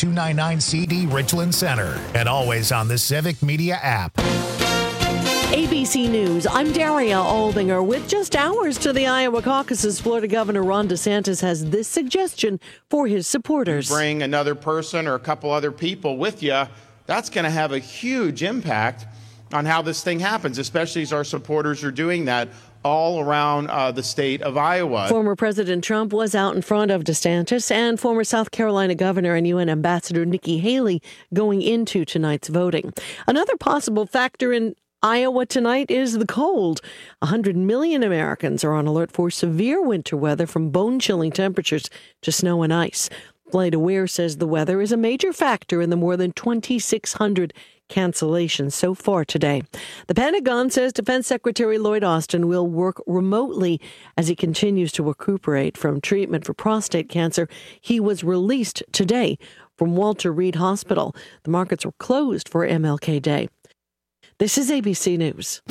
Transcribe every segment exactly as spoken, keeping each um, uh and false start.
two ninety-nine C D Richland Center, and always on the Civic Media app. A B C News, I'm Daria Aldinger. With just hours to the Iowa caucuses, Florida Governor Ron DeSantis has this suggestion for his supporters. Bring another person or a couple other people with you. That's going to have a huge impact on how this thing happens, especially as our supporters are doing that all around uh, the state of Iowa. Former President Trump was out in front of DeSantis and former South Carolina Governor and U N Ambassador Nikki Haley going into tonight's voting. Another possible factor in Iowa tonight is the cold. one hundred million Americans are on alert for severe winter weather, from bone-chilling temperatures to snow and ice. FlightAware says the weather is a major factor in the more than twenty-six hundred cancellations so far today. The Pentagon says Defense Secretary Lloyd Austin will work remotely as he continues to recuperate from treatment for prostate cancer. He was released today from Walter Reed Hospital. The markets were closed for M L K Day. This is A B C News.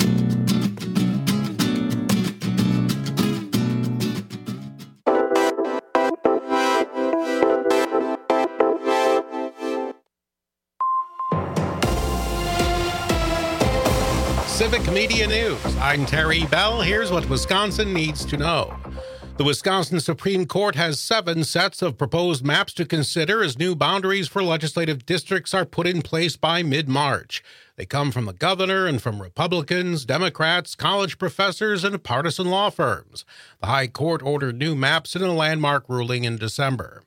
Civic Media News. I'm Terry Bell. Here's what Wisconsin needs to know. The Wisconsin Supreme Court has seven sets of proposed maps to consider as new boundaries for legislative districts are put in place by mid-March. They come from the governor and from Republicans, Democrats, college professors, and partisan law firms. The High Court ordered new maps in a landmark ruling in December.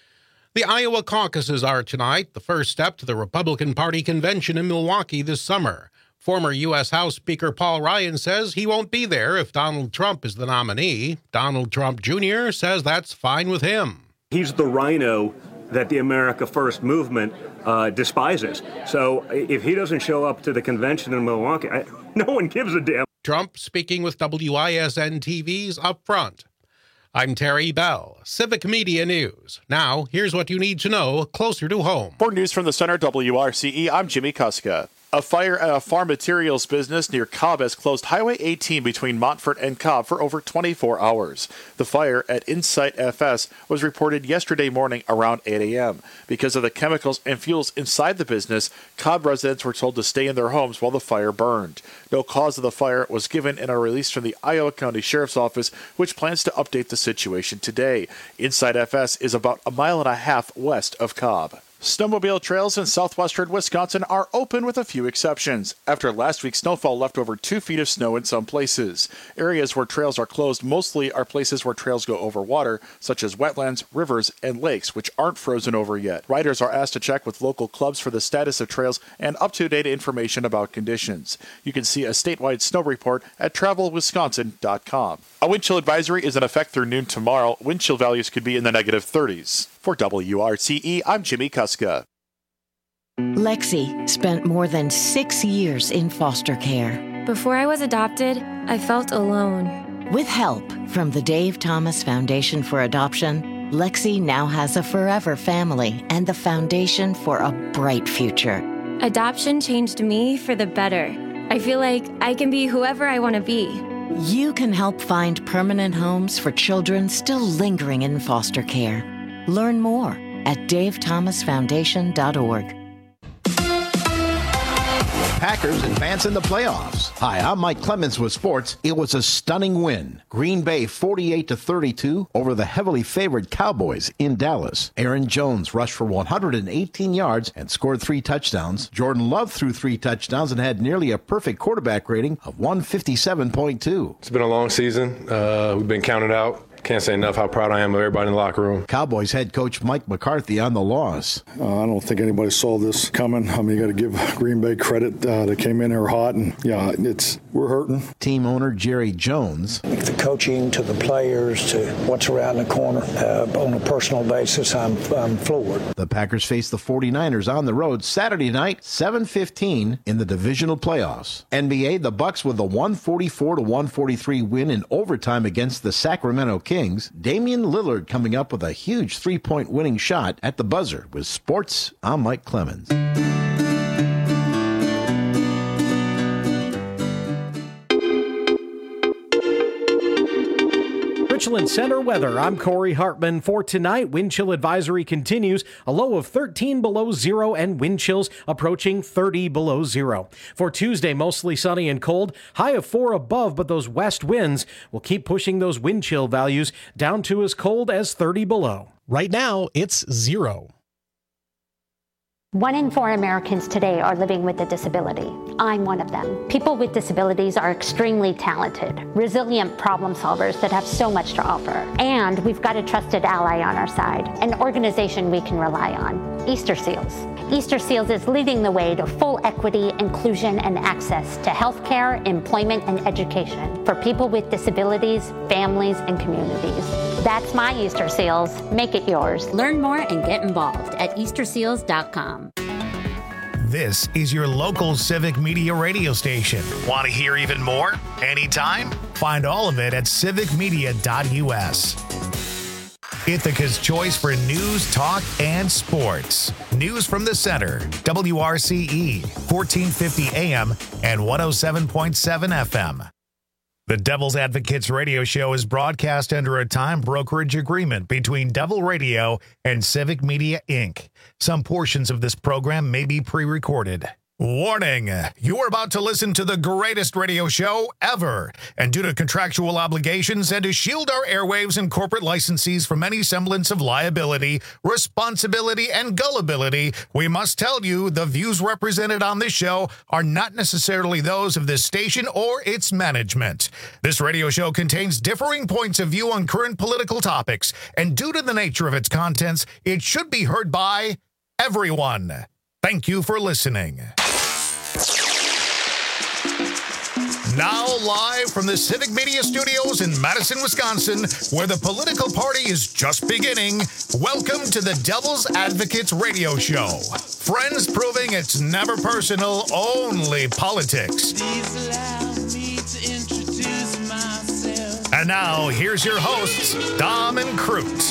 The Iowa caucuses are tonight, the first step to the Republican Party convention in Milwaukee this summer. Former U S House Speaker Paul Ryan says he won't be there if Donald Trump is the nominee. Donald Trump Junior says that's fine with him. He's the rhino that the America First movement uh, despises. So if he doesn't show up to the convention in Milwaukee, I, no one gives a damn. Trump speaking with W I S N T V's Up Front. I'm Terry Bell, Civic Media News. Now, here's what you need to know closer to home. For news from the Center W R C E, I'm Jimmy Kuska. A fire at a farm materials business near Cobb has closed Highway eighteen between Montfort and Cobb for over twenty-four hours. The fire at Insight F S was reported yesterday morning around eight a.m. Because of the chemicals and fuels inside the business, Cobb residents were told to stay in their homes while the fire burned. No cause of the fire was given in a release from the Iowa County Sheriff's Office, which plans to update the situation today. Insight F S is about a mile and a half west of Cobb. Snowmobile trails in southwestern Wisconsin are open with a few exceptions, after last week's snowfall left over two feet of snow in some places. Areas where trails are closed mostly are places where trails go over water, such as wetlands, rivers, and lakes, which aren't frozen over yet. Riders are asked to check with local clubs for the status of trails and up-to-date information about conditions. You can see a statewide snow report at travel wisconsin dot com. A wind chill advisory is in effect through noon tomorrow. Wind chill values could be in the negative thirties. For W R C E, I'm Jimmy Kuska. Lexi spent more than six years in foster care. Before I was adopted, I felt alone. With help from the Dave Thomas Foundation for Adoption, Lexi now has a forever family and the foundation for a bright future. Adoption changed me for the better. I feel like I can be whoever I want to be. You can help find permanent homes for children still lingering in foster care. Learn more at dave thomas foundation dot org. Packers advance in the playoffs. Hi, I'm Mike Clemens with sports. It was a stunning win. Green Bay forty-eight to thirty-two over the heavily favored Cowboys in Dallas. Aaron Jones rushed for one hundred eighteen yards and scored three touchdowns. Jordan Love threw three touchdowns and had nearly a perfect quarterback rating of one fifty-seven point two. It's been a long season. Uh, we've been counted out. Can't say enough how proud I am of everybody in the locker room. Cowboys head coach Mike McCarthy on the loss. Uh, I don't think anybody saw this coming. I mean, you got to give Green Bay credit. Uh, they came in here hot, and yeah, it's we're hurting. Team owner Jerry Jones. The coaching to the players to what's around the corner uh, on a personal basis, I'm, I'm floored. The Packers face the forty-niners on the road Saturday night, seven fifteen in the divisional playoffs. N B A, the Bucks with a one forty-four to one forty-three win in overtime against the Sacramento Kings. Damian Lillard coming up with a huge three-point winning shot at the buzzer. With sports, I'm Mike Clemens. Richland Center weather. I'm Corey Hartman. For tonight, wind chill advisory continues. A low of thirteen below zero and wind chills approaching thirty below zero. For Tuesday, mostly sunny and cold. High of four above, but those west winds will keep pushing those wind chill values down to as cold as thirty below. Right now, it's zero. One in four Americans today are living with a disability. I'm one of them. People with disabilities are extremely talented, resilient problem solvers that have so much to offer. And we've got a trusted ally on our side, an organization we can rely on, Easter Seals. Easter Seals is leading the way to full equity, inclusion, and access to healthcare, employment, and education for people with disabilities, families, and communities. That's my Easter Seals. Make it yours. Learn more and get involved at easter seals dot com. This is your local Civic Media radio station. Want to hear even more? Anytime? Find all of it at civic media dot u s. Ithaca's choice for news, talk, and sports. News from the center. W R C E, fourteen fifty A M and one oh seven point seven F M. The Devil's Advocates radio show is broadcast under a time brokerage agreement between Devil Radio and Civic Media, Incorporated. Some portions of this program may be pre-recorded. Warning, you are about to listen to the greatest radio show ever. And due to contractual obligations and to shield our airwaves and corporate licensees from any semblance of liability, responsibility, and gullibility, we must tell you the views represented on this show are not necessarily those of this station or its management. This radio show contains differing points of view on current political topics, and due to the nature of its contents, it should be heard by everyone. Thank you for listening. Now live from the Civic Media Studios in Madison, Wisconsin, where the political party is just beginning, welcome to the Devil's Advocates radio show. Friends proving it's never personal, only politics. And now, here's your hosts, Dom and Crute.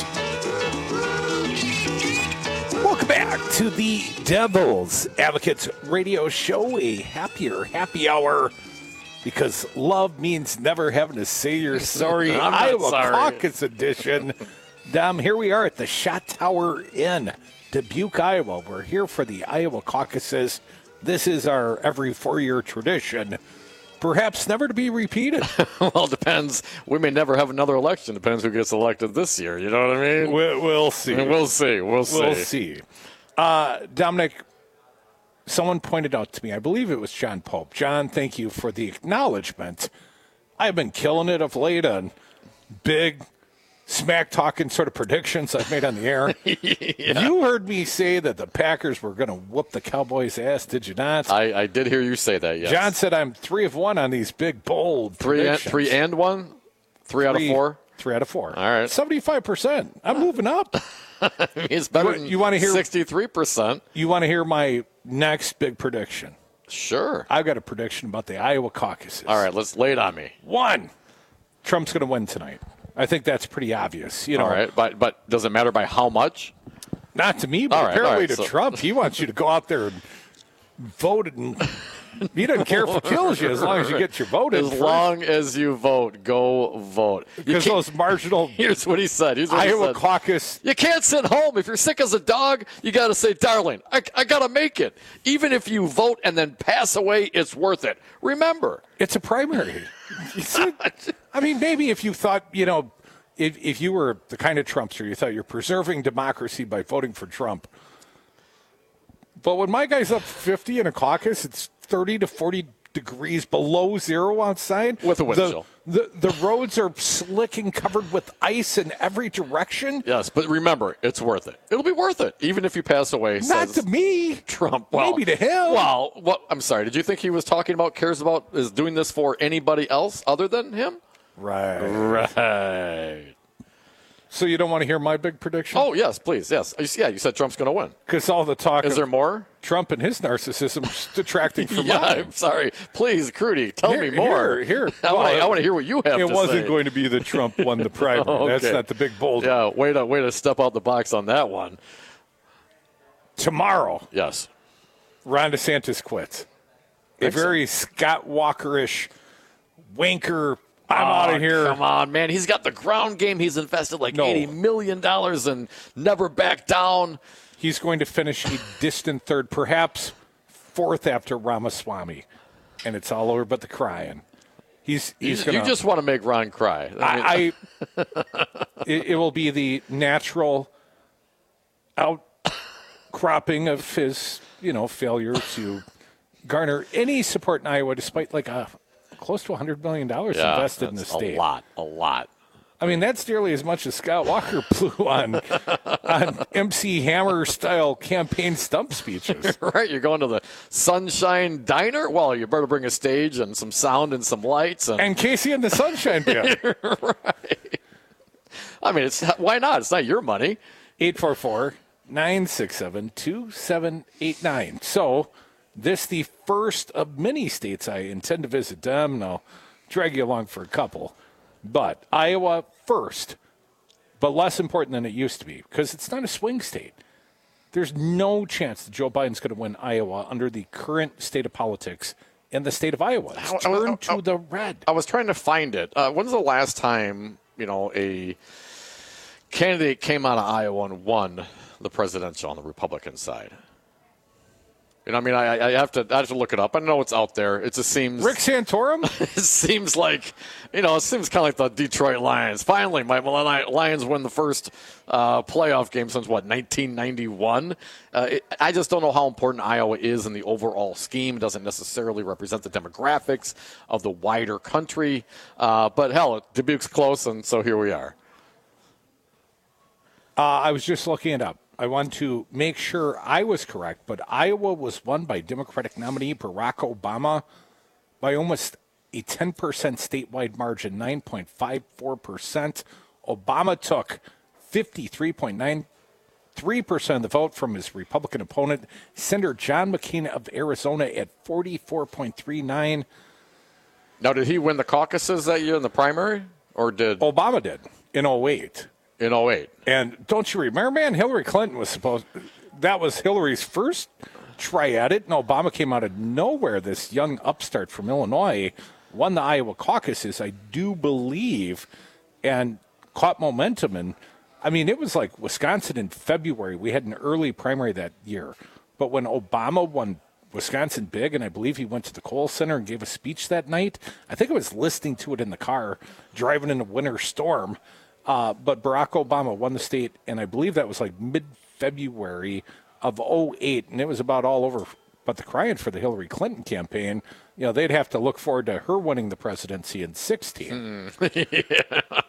Welcome back to the Devil's Advocates radio show, a happier happy hour, because love means never having to say you're sorry. Iowa sorry. Caucus edition. Dom, here we are at the Shot Tower Inn, Dubuque, Iowa. We're here for the Iowa caucuses. This is our every four-year tradition. Perhaps never to be repeated. Well, it depends. We may never have another election. Depends who gets elected this year. You know what I mean? We'll, we'll see. We'll see. We'll see. We'll see. Uh, Dominic, someone pointed out to me, I believe it was John Pope. John, thank you for the acknowledgement. I've been killing it of late on big smack-talking sort of predictions I've made on the air. Yeah. You heard me say that the Packers were going to whoop the Cowboys' ass, did you not? I, I did hear you say that, yes. John said I'm three of one on these big, bold three predictions. And, three and one? Three, three out of four? Three out of four. All right. seventy-five percent. I'm moving up. I mean, it's better you, than you wanna hear, sixty-three percent. You want to hear my next big prediction? Sure. I've got a prediction about the Iowa caucuses. All right, let's lay it on me. One, Trump's going to win tonight. I think that's pretty obvious. You know, all right, but but does it matter by how much? Not to me, but right, apparently right, to so. Trump. He wants you to go out there and vote, and he doesn't care if it kills you as long as you get your vote in. As first. long as you vote, go vote. Because those marginal. Here's what he said. Here's what Iowa he said. caucus. You can't sit home. If you're sick as a dog, you got to say, darling, I, I got to make it. Even if you vote and then pass away, it's worth it. Remember. It's a primary. I mean, maybe if you thought, you know, if, if you were the kind of Trumpster, you thought you're preserving democracy by voting for Trump. But when my guy's up fifty in a caucus, it's thirty to forty degrees below zero outside. With a wind chill. The, the, the roads are slick and covered with ice in every direction. Yes, but remember, it's worth it. It'll be worth it, even if you pass away. Not to me. Trump. Well, maybe to him. Well, what, I'm sorry. Did you think he was talking about, cares about, is doing this for anybody else other than him? Right. Right. So you don't want to hear my big prediction? Oh, yes, please, yes. Yeah, you said Trump's going to win. Because all the talk Is of there more? Trump and his narcissism is detracting from yeah, mine. I'm sorry. Please, Crudy, tell here, me more. Here, here. I, well, want, I want to hear what you have it to say. It wasn't going to be the Trump won the primary. Okay. That's not the big bold. Yeah, way to, way to step out the box on that one. Tomorrow. Yes. Ron DeSantis quits. A very Scott Walker-ish, wanker, I'm oh, out of here. Come on, man. He's got the ground game. He's invested like No. eighty million dollars and never back down. He's going to finish a distant third, perhaps fourth after Ramaswamy. And it's all over but the crying. He's he's you, going you just want to make Ron cry. I, I it, it will be the natural outcropping of his, you know, failure to garner any support in Iowa, despite like a close to one hundred million dollars yeah, invested in the state. A lot, a lot. I mean, that's nearly as much as Scott Walker blew on on M C Hammer style campaign stump speeches. Right, you're going to the Sunshine Diner. Well, you better bring a stage and some sound and some lights and, and Casey and the Sunshine Band. Right. I mean, it's why not? It's not your money. eight four four, nine six seven, two seven eight nine. So, this the first of many states I intend to visit. Them, and I'll drag you along for a couple. But Iowa first, but less important than it used to be because it's not a swing state. There's no chance that Joe Biden's going to win Iowa under the current state of politics in the state of Iowa. It's I, I, turn I, to I, the red. I was trying to find it. Uh, when's the last time, you know, a candidate came out of Iowa and won the presidential on the Republican side? You know, I mean, I, I have to I have to look it up. I know it's out there. It just seems Rick Santorum. It seems like, you know, it seems kind of like the Detroit Lions. Finally, my Lions win the first uh, playoff game since what nineteen ninety-one. Uh, it, I just don't know how important Iowa is in the overall scheme. It doesn't necessarily represent the demographics of the wider country. Uh, but hell, Dubuque's close, and so here we are. Uh, I was just looking it up. I want to make sure I was correct, but Iowa was won by Democratic nominee Barack Obama by almost a ten percent statewide margin, nine point five four percent. Obama took fifty-three point nine three percent of the vote from his Republican opponent, Senator John McCain of Arizona, at forty-four point three nine. Now, did he win the caucuses that year in the primary, or did Obama did in oh eight? In oh eight. And don't you remember, man, Hillary Clinton was supposed – that was Hillary's first try at it, and Obama came out of nowhere, this young upstart from Illinois, won the Iowa caucuses, I do believe, and caught momentum. And, I mean, it was like Wisconsin in February. We had an early primary that year. But when Obama won Wisconsin big, and I believe he went to the Kohl Center and gave a speech that night, I think I was listening to it in the car, driving in a winter storm. Uh, but Barack Obama won the state, and I believe that was like mid-February of oh eight, and it was about all over but the crying for the Hillary Clinton campaign. You know, they'd have to look forward to her winning the presidency in sixteen. Mm. Yeah.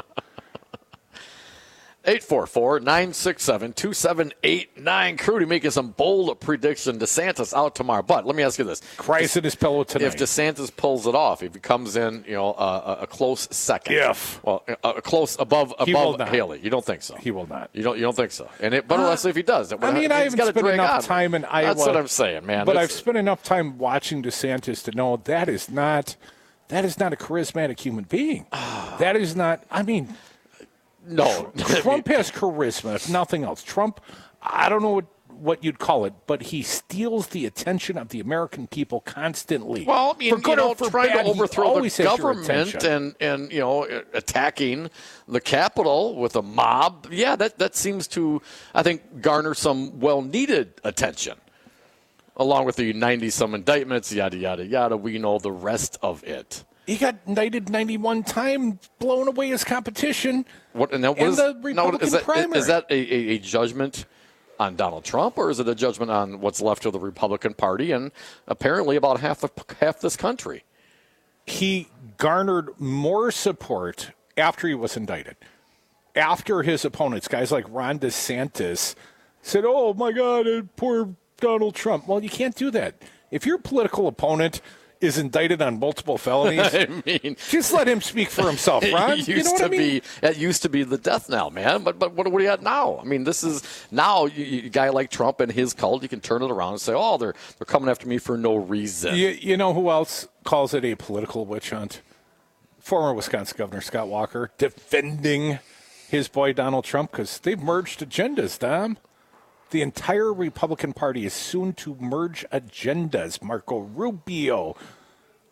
eight four four, nine six seven, two seven eight nine. Crudy making some bold prediction. DeSantis out tomorrow. But let me ask you this. Cries in his pillow tonight. If DeSantis pulls it off, if he comes in, you know, uh, a close second. If. Well, a, a close above above Haley. You don't think so? He will not. You don't you don't think so? And it, But uh, let's say if he does. I mean, I haven't spent enough on. time in Iowa. That's what I'm saying, man. But That's, I've spent enough time watching DeSantis to know that is not, that is not a charismatic human being. That is not, I mean... No. Trump has charisma, if nothing else. Trump, I don't know what, what you'd call it, but he steals the attention of the American people constantly. Well, I mean, for good you know, or for trying bad, to overthrow the government and, and, you know, attacking the Capitol with a mob, yeah, that, that seems to, I think, garner some well-needed attention. Along with the ninety-some indictments, yada, yada, yada. We know the rest of it. He got indicted ninety-one times, blown away his competition. What, and that, what in is, the Republican now, is that, primary. Is that a, a, a judgment on Donald Trump, or is it a judgment on what's left of the Republican Party and apparently about half of half this country? He garnered more support after he was indicted. After his opponents, guys like Ron DeSantis, said, oh, my God, poor Donald Trump. Well, you can't do that. If your political opponent is indicted on multiple felonies, I mean, just let him speak for himself, Ron. It used you know what to I mean? be, it used to be the death knell, man. But but what are we at now? I mean, this is now you, you, a guy like Trump and his cult. You can turn it around and say, oh, they're they're coming after me for no reason. You, you know who else calls it a political witch hunt? Former Wisconsin Governor Scott Walker defending his boy Donald Trump because they've merged agendas, Dom. The entire Republican Party is soon to merge agendas. Marco Rubio,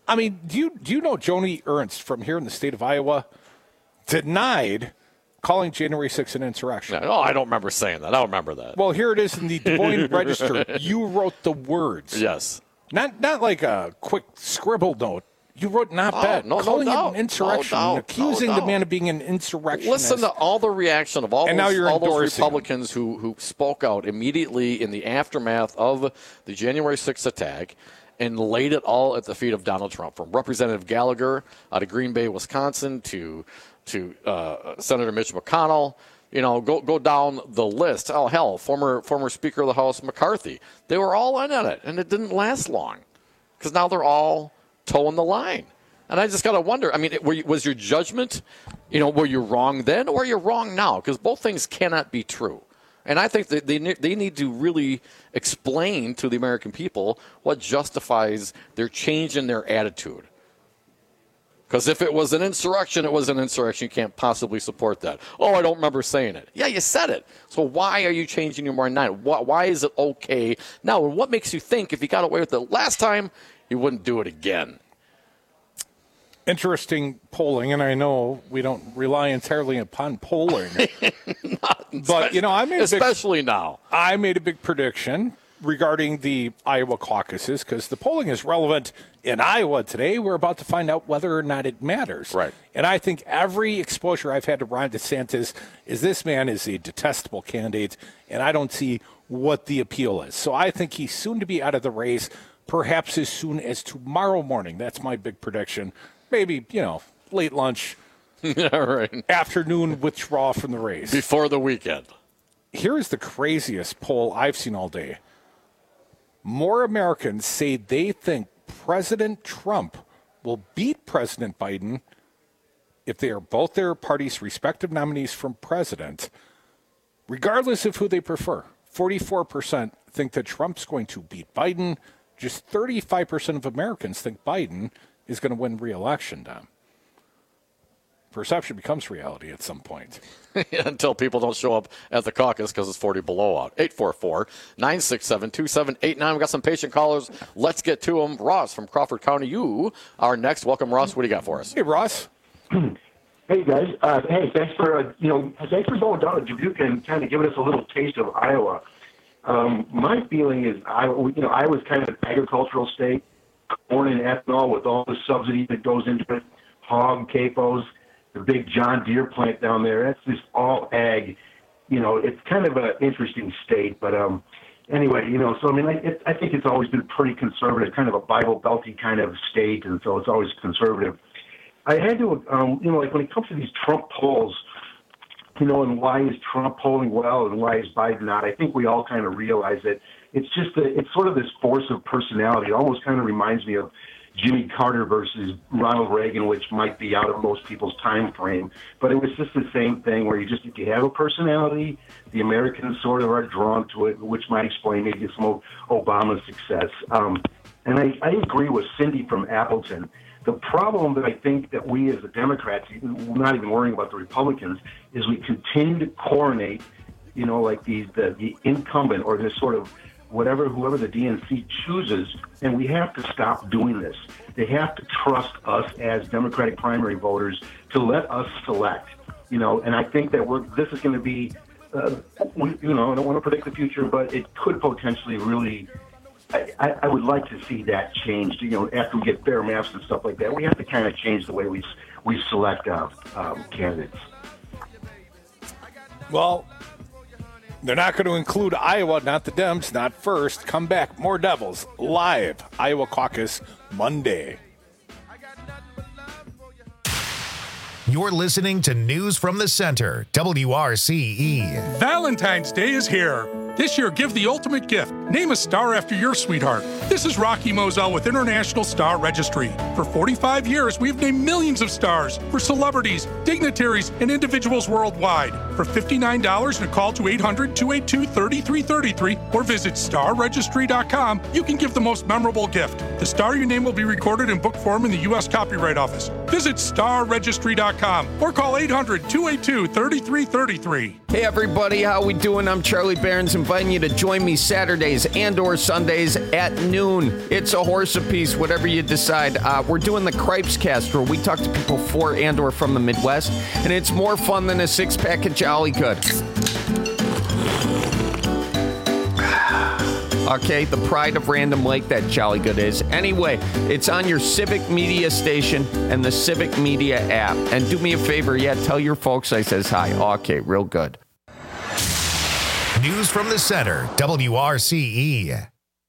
I mean, do you do you know Joni Ernst from here in the state of Iowa denied calling January sixth an insurrection? No, I don't remember saying that. I don't remember that. Well, here it is in the Des Moines Register. You wrote the words. Yes. Not not like a quick scribble note. You wrote not Oh, bad. no, no calling doubt. it an insurrection, No doubt. accusing No the doubt. man of being an insurrectionist. Listen to all the reaction of all And now those, you're all those endorsing him. Republicans who, who spoke out immediately in the aftermath of the January sixth attack and laid it all at the feet of Donald Trump, from Representative Gallagher out of Green Bay, Wisconsin, to to uh, Senator Mitch McConnell. You know, go go down the list. Oh, hell, former former Speaker of the House McCarthy. They were all in on it, and it didn't last long because now they're all toeing the line. And I just got to wonder, I mean, were you, was your judgment, you know, were you wrong then or are you wrong now? Because both things cannot be true. And I think that they, they need to really explain to the American people what justifies their change in their attitude. Because if it was an insurrection, it was an insurrection. You can't possibly support that. Oh, I don't remember saying it. Yeah, you said it. So why are you changing your mind now? Why, why is it okay now? And what makes you think if you got away with it last time, you wouldn't do it again? Interesting polling, and I know we don't rely entirely upon polling. But, you know, I made a big, especially now. I made a big prediction regarding the Iowa caucuses because the polling is relevant in Iowa today. We're about to find out whether or not it matters. Right. And I think every exposure I've had to Ron DeSantis is this man is a detestable candidate, and I don't see what the appeal is. So I think he's soon to be out of the race, perhaps as soon as tomorrow morning. That's my big prediction. Maybe, you know, late lunch, yeah, right. afternoon withdrawal from the race. Before the weekend. Here is the craziest poll I've seen all day. More Americans say they think President Trump will beat President Biden if they are both their party's respective nominees for president, regardless of who they prefer. forty-four percent think that Trump's going to beat Biden. Just thirty-five percent of Americans think Biden is going to win re-election, Dom. Perception becomes reality at some point. Until people don't show up at the caucus because it's forty below out. eight four four, nine six seven, two seven eight nine. We've got some patient callers. Let's get to them. Ross from Crawford County, you are next. Welcome, Ross. What do you got for us? Hey, Ross. Hey, guys. Uh, hey, thanks for, uh, you know, thanks for going down to Dubuque and kind of giving us a little taste of Iowa. Um, my feeling is, Iowa, you know, Iowa's kind of an agricultural state, born in ethanol with all the subsidy that goes into it, hog, capos, the big John Deere plant down there. That's just all ag. You know, it's kind of an interesting state. But um, anyway, you know, so I mean, I, it, I think it's always been pretty conservative, kind of a Bible Belty kind of state, and so it's always conservative. I had to, um, you know, like when it comes to these Trump polls, you know, and why is Trump polling well and why is Biden not? I think we all kind of realize that it's just a, it's sort of this force of personality. It almost kind of reminds me of Jimmy Carter versus Ronald Reagan, which might be out of most people's time frame. But it was just the same thing where you just, if you have a personality, the Americans sort of are drawn to it, which might explain maybe some of Obama's success. Um, and I, I agree with Cindy from Appleton. The problem that I think that we as the Democrats, we're not even worrying about the Republicans, is we continue to coronate, you know, like the, the, the incumbent or this sort of whatever, whoever the D N C chooses, and we have to stop doing this. They have to trust us as Democratic primary voters to let us select, you know, and I think that we're, this is going to be, uh, we, you know, I don't want to predict the future, but it could potentially really, I, I would like to see that changed, you know, after we get fair maps and stuff like that. We have to kind of change the way we, we select uh, um, candidates. Well, they're not going to include Iowa, not the Dems, not first. Come back. More Devils live. Iowa Caucus Monday. You're listening to News from the Center, W R C E. Valentine's Day is here. This year, give the ultimate gift. Name a star after your sweetheart. This is Rocky Moselle with International Star Registry. For forty-five years, we've named millions of stars for celebrities, dignitaries, and individuals worldwide. For fifty-nine dollars and a call to eight hundred, two eight two, three three three three or visit star registry dot com, you can give the most memorable gift. The star you name will be recorded in book form in the U S Copyright Office. Visit star registry dot com or call eight hundred, two eight two, three three three three. Hey everybody, how we doing? I'm Charlie Barons, inviting you to join me Saturdays and or Sundays at noon. It's a horse apiece, whatever you decide. Uh, we're doing the Cripes Cast, where we talk to people for and or from the Midwest, and it's more fun than a six-pack of Jolly Good. Okay, the pride of Random Lake, that Jolly Good is. Anyway, it's on your Civic Media station and the Civic Media app. And do me a favor, yeah, tell your folks I says hi. Okay, real good. News from the center, W R C E.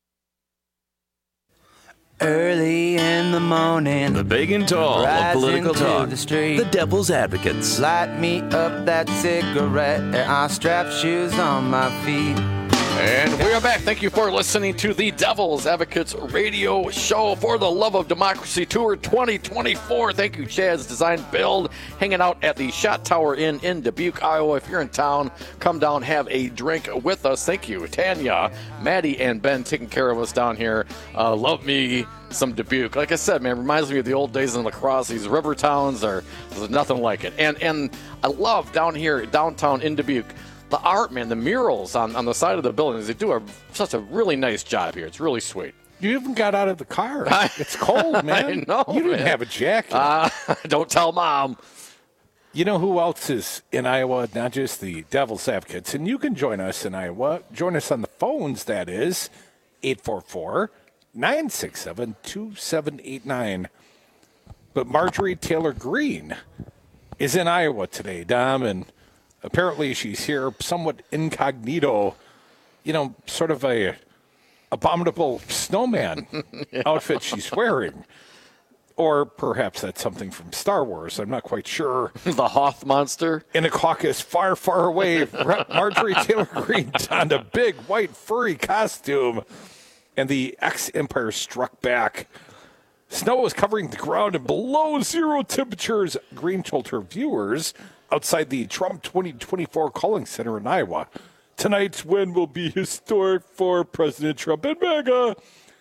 Early in the morning, the big and tall of political talk, the, street, the Devil's Advocates. Light me up that cigarette, and I strap shoes on my feet. And we are back. Thank you for listening to the Devil's Advocates radio show for the Love of Democracy Tour twenty twenty-four. Thank you, Chad's Design Build, hanging out at the Shot Tower Inn in Dubuque, Iowa. If you're in town, come down, have a drink with us. Thank you, Tanya, Maddie, and Ben taking care of us down here. Uh, love me some Dubuque. Like I said, man, reminds me of the old days in lacrosse. These river towns are there's nothing like it. And and I love down here, downtown in Dubuque, the art, man, the murals on, on the side of the buildings. They do a, such a really nice job here. It's really sweet. You even got out of the car. It's cold, man. I know, You didn't man. have a jacket. Uh, don't tell Mom. You know who else is in Iowa? Not just the Devil's Advocates. And you can join us in Iowa. Join us on the phones, that is, eight four four, nine six seven, two seven eight nine. But Marjorie Taylor Greene is in Iowa today, Dom, and apparently she's here somewhat incognito, you know, sort of a abominable snowman yeah. outfit she's wearing. Or perhaps that's something from Star Wars. I'm not quite sure. The Hoth monster? In a caucus far, far away, Marjorie Taylor Greene donned a big white furry costume, and the ex-Empire struck back. Snow was covering the ground and below zero temperatures. Greene told her viewers outside the Trump twenty twenty-four Calling Center in Iowa, tonight's win will be historic for President Trump and MAGA.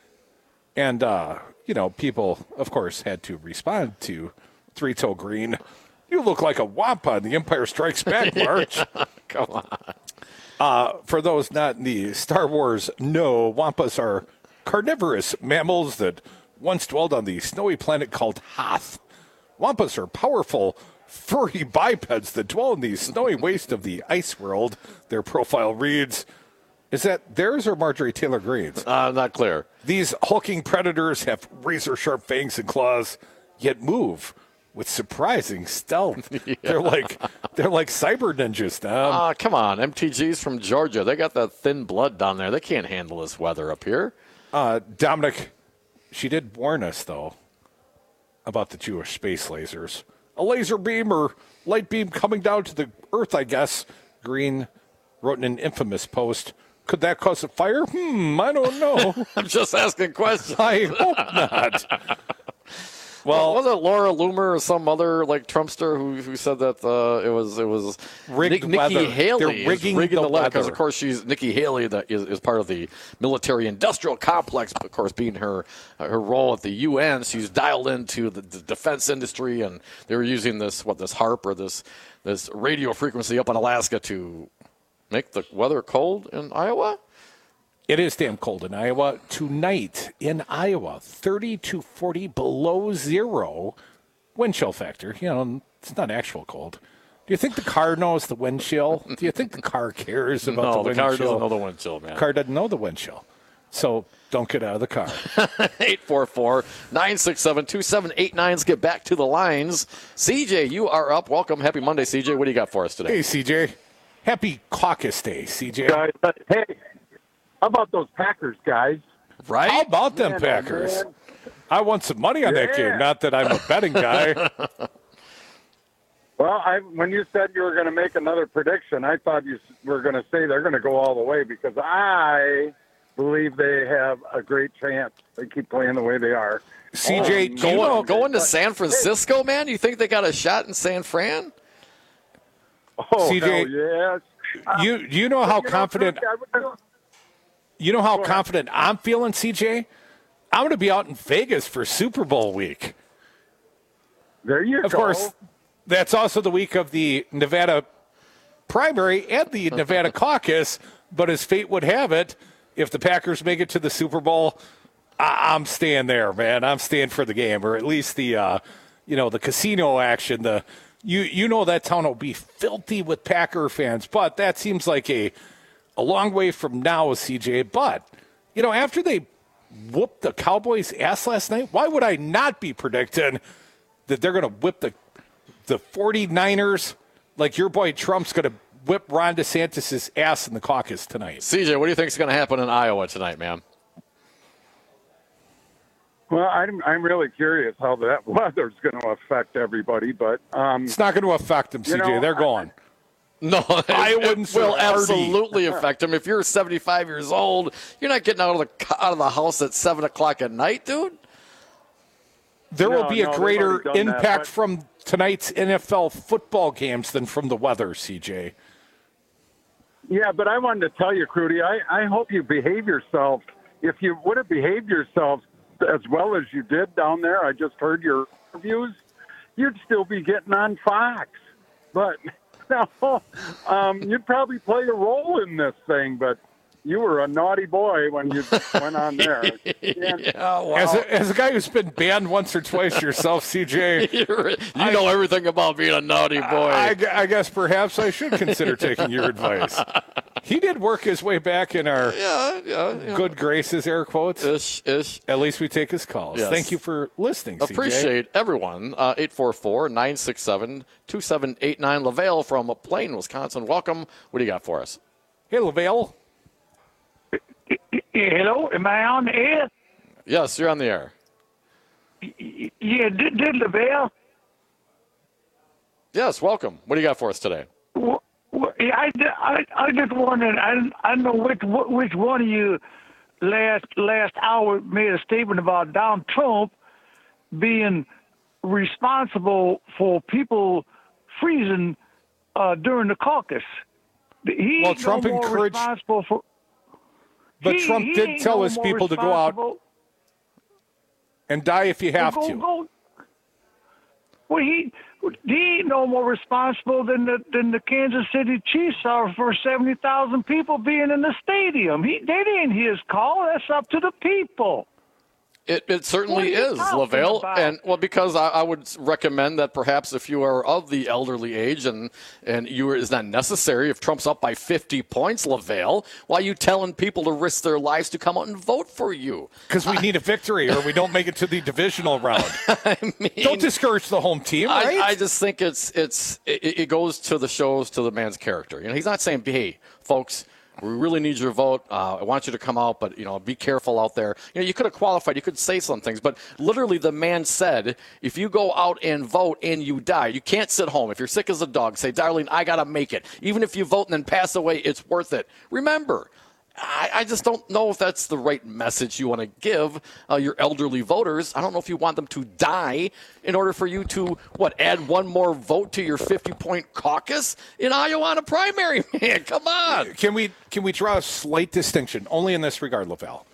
And, uh, you know, people, of course, had to respond to Three-Toe Greene. You look like a wampa in the Empire Strikes Back march. Yeah, come on. Uh, for those not in the Star Wars know, wampas are carnivorous mammals that once dwelled on the snowy planet called Hoth. Wampas are powerful, furry bipeds that dwell in the snowy waste of the ice world. Their profile reads, is that theirs or Marjorie Taylor Greene's? Uh, not clear. These hulking predators have razor-sharp fangs and claws, yet move with surprising stealth. yeah. They're like they're like cyber ninjas now. Ah, uh, come on. M T G's from Georgia. They got that thin blood down there. They can't handle this weather up here. Uh, Dominic, she did warn us, though, about the Jewish space lasers. A laser beam or light beam coming down to the Earth, I guess. Greene wrote in an infamous post, could that cause a fire? Hmm, I don't know. I'm just asking questions. I hope not. Well, was it Laura Loomer or some other like Trumpster who who said that uh, it was it was rigged Nick, Nikki weather. Haley They're rigging, rigging the, the weather because of weather. course she's Nikki Haley that is, is part of the military industrial complex. Of course, being her uh, her role at the U N, she's dialed into the, the defense industry, and they were using this what this HAARP or this this radio frequency up in Alaska to make the weather cold in Iowa. It is damn cold in Iowa. Tonight in Iowa, thirty to forty below zero. Wind chill factor. You know, it's not actual cold. Do you think the car knows the wind chill? Do you think the car cares about no, the wind chill? No, chill? the car doesn't know the wind chill, man. The car doesn't know the wind chill. So don't get out of the car. eight four four, nine six seven, two seven eight nine. Let's get back to the lines. C J, you are up. Welcome. Happy Monday, C J. What do you got for us today? Hey, C J. Happy Caucus Day, C J. Guys, uh, hey, how about those Packers, guys? Right? How about them Man, Packers? man. I want some money on that Yeah. game. Not that I'm a betting guy. Well, I, when you said you were going to make another prediction, I thought you were going to say they're going to go all the way because I believe they have a great chance. They keep playing the way they are. C J, Um, do you Going, know, going to San Francisco, man? You think they got a shot in San Fran? Oh, C J, hell yes. you you know how You know, confident I would- you know how Go ahead. confident I'm feeling, C J? I'm going to be out in Vegas for Super Bowl week. There you of go. Of course, that's also the week of the Nevada primary and the Nevada caucus. But as fate would have it, if the Packers make it to the Super Bowl, I- I'm staying there, man. I'm staying for the game, or at least the, uh, you know, the casino action. The you you know that town will be filthy with Packer fans, but that seems like a a long way from now, C J. But you know, after they whooped the Cowboys' ass last night, why would I not be predicting that they're going to whip the the 49ers like your boy Trump's going to whip Ron DeSantis' ass in the caucus tonight? C J, what do you think is going to happen in Iowa tonight, man? Well, I'm I'm really curious how that weather's going to affect everybody, but um, it's not going to affect them, C J. know, They're going. No, it, I wouldn't it will party. absolutely affect them. If you're seventy-five years old, you're not getting out of the out of the house at seven o'clock at night, dude. There No, will be no, a they've greater already done impact that, but- from tonight's N F L football games than from the weather, C J. Yeah, but I wanted to tell you, Crudy, I, I hope you behave yourself. If you would have behaved yourself as well as you did down there, I just heard your interviews, you'd still be getting on Fox. But no, um, you'd probably play a role in this thing, but you were a naughty boy when you went on there. Yeah, wow. As a, as a guy who's been banned once or twice yourself, C J, You're, you I- know everything about being a naughty boy. I, I guess perhaps I should consider taking your advice. He did work his way back in our yeah, yeah, yeah. good graces, air quotes. Ish, ish. At least we take his calls. Yes. Thank you for listening, C J. Appreciate everyone. Uh, eight four four, nine six seven, two seven eight nine. LaVale from Plain, Wisconsin. Welcome. What do you got for us? Hey, LaVale. Hello, am I on the air? Yes, you're on the air. Yeah, did, did LaVale? Yes, welcome. What do you got for us today? Well, well, yeah, I, I, I just wondered, I, I don't know which which one of you last last hour made a statement about Donald Trump being responsible for people freezing uh, during the caucus. He Well, ain't Trump no more encouraged- responsible for. But he, Trump he did ain't tell no his more people to go out responsible- and die if you have go, to. Go. Well, he he ain't no more responsible than the than the Kansas City Chiefs are for seventy thousand people being in the stadium. He that ain't his call. That's up to the people. It, it certainly What are you is, talking LaVale. about? And, well, because I, I would recommend that perhaps if you are of the elderly age and, and you are, it's not necessary, if Trump's up by fifty points, LaVale, why are you telling people to risk their lives to come out and vote for you? Because we need a victory or we don't make it to the divisional round. I mean, Don't discourage the home team, right? I, I just think it's it's it, it goes to the shows to the man's character. You know, he's not saying, "Hey, folks, we really need your vote. Uh, I want you to come out, but you know, be careful out there." You know, you could have qualified. You could say some things, but literally, the man said, "If you go out and vote and you die, you can't sit home. If you're sick as a dog, say, darling, I gotta make it. Even if you vote and then pass away, it's worth it." Remember. I, I just don't know if that's the right message you want to give uh, your elderly voters. I don't know if you want them to die in order for you to, what, add one more vote to your fifty-point caucus in Iowa on a primary, man. Come on. Can we can we draw a slight distinction, only in this regard, LaVelle?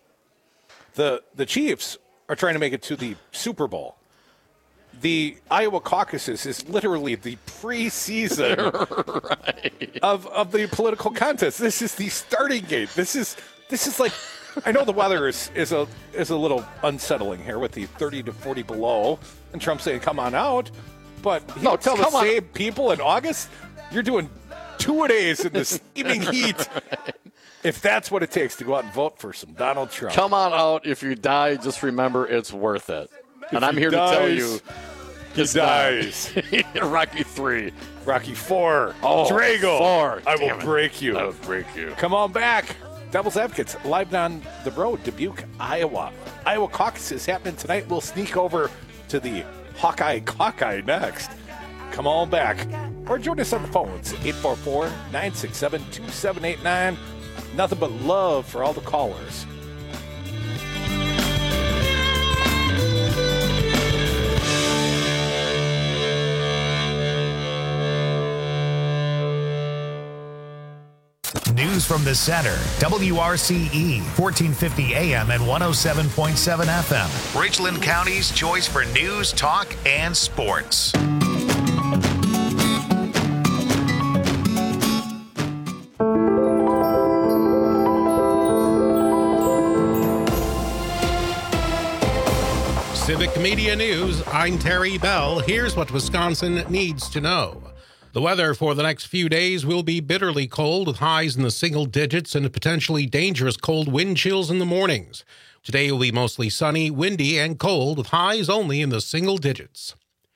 The the Chiefs are trying to make it to the Super Bowl. The Iowa caucuses is literally the preseason right. of of the political contest. This is the starting gate. This is this is like, I know the weather is, is a is a little unsettling here with the thirty to forty below, and Trump saying come on out, but he No, would tell the come on. same people in August you're doing two a days in the steaming heat. If that's what it takes to go out and vote for some Donald Trump. Come on out. If you die, just remember it's worth it. If and I'm he here to tell dies, you, he it's not. dies. Rocky three. Rocky four. Oh, Drago. four. I will Damn it. break you. I will break you. Come on back. Devil's Advocates, live down the road, Dubuque, Iowa. Iowa caucuses happening tonight. We'll sneak over to the Hawkeye Hawkeye next. Come on back. Or join us on the phones, eight four four, nine six seven, two seven eight nine. Nothing but love for all the callers. News from the center. W R C E, fourteen fifty A M and one oh seven point seven F M. Richland County's choice for news, talk, and sports. Civic Media News, I'm Terry Bell. Here's what Wisconsin needs to know. The weather for the next few days will be bitterly cold with highs in the single digits and potentially dangerous cold wind chills in the mornings. Today will be mostly sunny, windy, and cold with highs only in the single digits.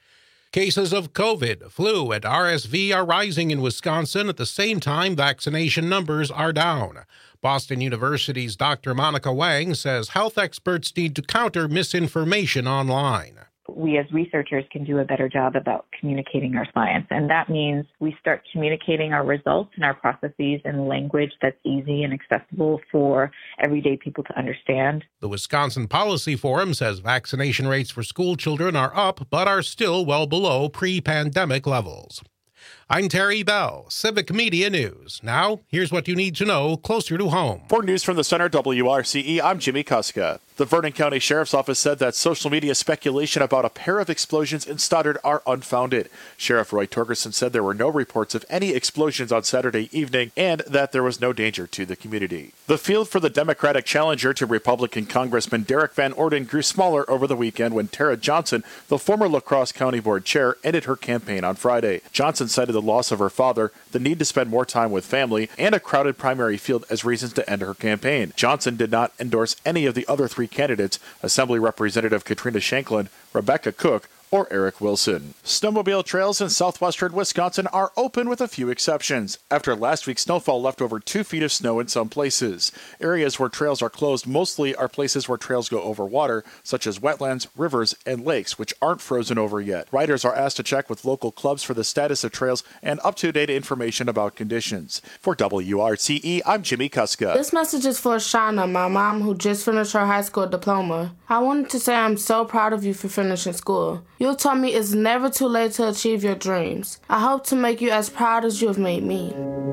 Cases of COVID, flu, and R S V are rising in Wisconsin. At the same time, vaccination numbers are down. Boston University's Doctor Monica Wang says health experts need to counter misinformation online. We as researchers can do a better job about communicating our science, and that means we start communicating our results and our processes in language that's easy and accessible for everyday people to understand. The Wisconsin Policy Forum says vaccination rates for school children are up, but are still well below pre-pandemic levels. I'm Terry Bell, Civic Media News. Now, here's what you need to know closer to home. For News from the Center, W R C E, I'm Jimmy Kuska. The Vernon County Sheriff's Office said that social media speculation about a pair of explosions in Stoddard are unfounded. Sheriff Roy Torgerson said there were no reports of any explosions on Saturday evening and that there was no danger to the community. The field for the Democratic challenger to Republican Congressman Derek Van Orden grew smaller over the weekend when Tara Johnson, the former La Crosse County Board Chair, ended her campaign on Friday. Johnson cited the loss of her father, the need to spend more time with family, and a crowded primary field as reasons to end her campaign. Johnson did not endorse any of the other three candidates, Assembly Representative Katrina Shanklin, Rebecca Cook, or Eric Wilson. Snowmobile trails in southwestern Wisconsin are open with a few exceptions, after last week's snowfall left over two feet of snow in some places. Areas where trails are closed mostly are places where trails go over water, such as wetlands, rivers, and lakes, which aren't frozen over yet. Riders are asked to check with local clubs for the status of trails and up-to-date information about conditions. For W R C E, I'm Jimmy Kuska. This message is for Shauna, my mom, who just finished her high school diploma. I wanted to say I'm so proud of you for finishing school. You taught me it's never too late to achieve your dreams. I hope to make you as proud as you have made me.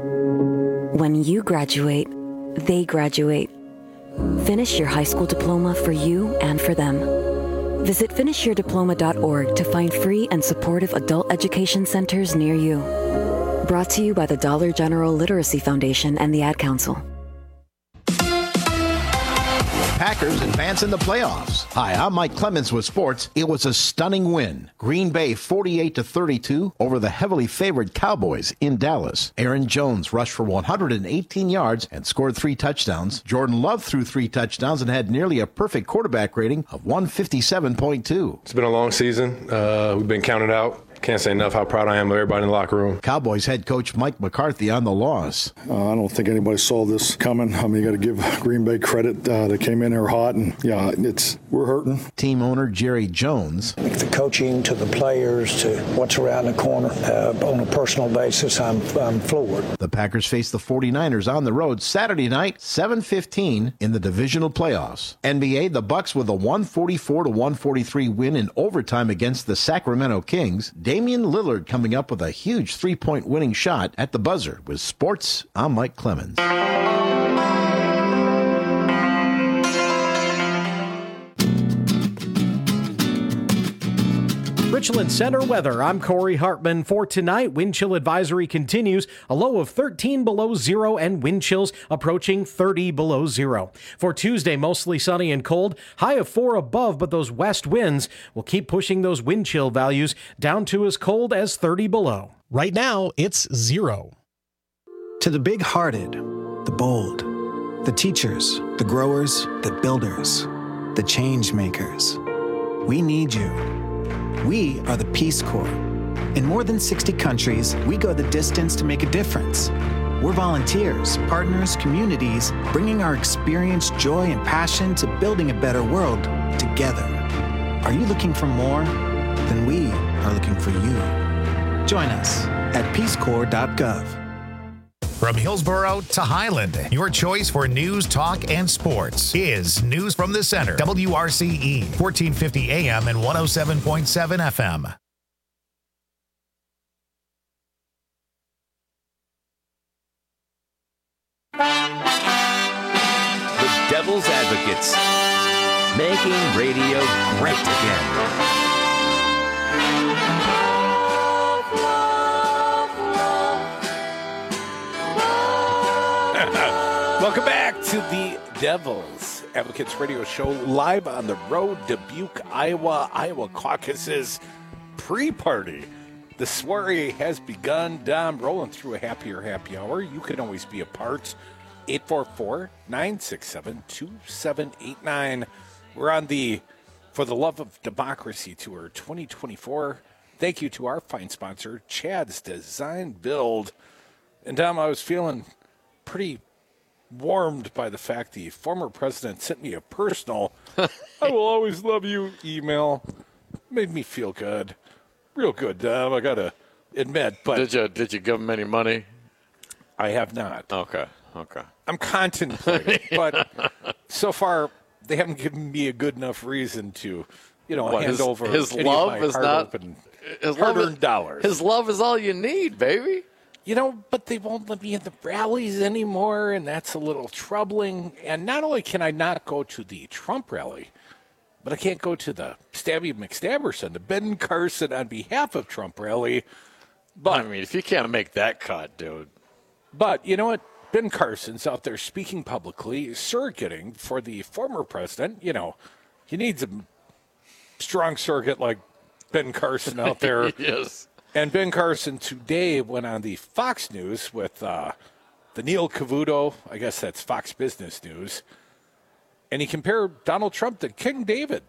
When you graduate, they graduate. Finish your high school diploma for you and for them. Visit finish your diploma dot org to find free and supportive adult education centers near you. Brought to you by the Dollar General Literacy Foundation and the Ad Council. Packers advance in the playoffs. Hi, I'm Mike Clemens with sports. It was a stunning win. Green Bay forty-eight to thirty-two over the heavily favored Cowboys in Dallas. Aaron Jones rushed for one hundred eighteen yards and scored three touchdowns. Jordan Love threw three touchdowns and had nearly a perfect quarterback rating of one fifty-seven point two. It's been a long season. Uh, we've been counted out. Can't say enough how proud I am of everybody in the locker room. Cowboys head coach Mike McCarthy on the loss. Uh, I don't think anybody saw this coming. I mean, you got to give Green Bay credit. Uh, they came in there hot, and yeah, it's we're hurting. Team owner Jerry Jones. The coaching to the players to what's around the corner. Uh, on a personal basis, I'm, I'm floored. The Packers face the forty-niners on the road Saturday night, seven fifteen in the divisional playoffs. N B A, the Bucks with a one forty-four to one forty-three win in overtime against the Sacramento Kings. Damian Lillard coming up with a huge three-point winning shot at the buzzer. With sports, I'm Mike Clemens. Richland Center weather. I'm Corey Hartman. For tonight, wind chill advisory continues. A low of thirteen below zero and wind chills approaching thirty below zero. For Tuesday, mostly sunny and cold. High of four above, but those west winds will keep pushing those wind chill values down to as cold as thirty below. Right now, it's zero. To the big-hearted, the bold, the teachers, the growers, the builders, the change makers, we need you. We are the Peace Corps. In more than sixty countries, we go the distance to make a difference. We're volunteers, partners, communities, bringing our experience, joy, and passion to building a better world together. Are you looking for more? Then we are looking for you. Join us at peace corps dot gov. From Hillsborough to Highland, your choice for news, talk, and sports is News from the Center. W R C E, fourteen fifty A M and one oh seven point seven F M. Bye. Devil's Advocates, making radio great again. Welcome back to the Devil's Advocates Radio Show, live on the road to Butte, Iowa. Iowa caucuses pre-party. The soiree has begun. Dom, rolling through a happier happy hour. You can always be a part. eight four four, nine six seven, two seven eight nine. We're on the For the Love of Democracy Tour twenty twenty-four. Thank you to our fine sponsor, Chad's Design Build. And Dom, I was feeling pretty warmed by the fact the former president sent me a personal I will always love you email. Made me feel good. Real good, Dom, I gotta admit. But did you did you give him any money? I have not. Okay. Okay. I'm contemplating, but so far they haven't given me a good enough reason to, you know, What, hand his, over his any love of my is not hard-earned his love hard-earned is, dollars. His love is all you need, baby. You know, but they won't let me in the rallies anymore, and that's a little troubling. And not only can I not go to the Trump rally, but I can't go to the Stabby McStabberson, the Ben Carson on behalf of Trump rally. But I mean, if you can't make that cut, dude. But you know what? Ben Carson's out there speaking publicly, surrogating for the former president. You know, he needs a strong surrogate like Ben Carson out there. Yes. And Ben Carson today went on the Fox News with uh, the Neil Cavuto, I guess that's Fox Business News, and he compared Donald Trump to King David.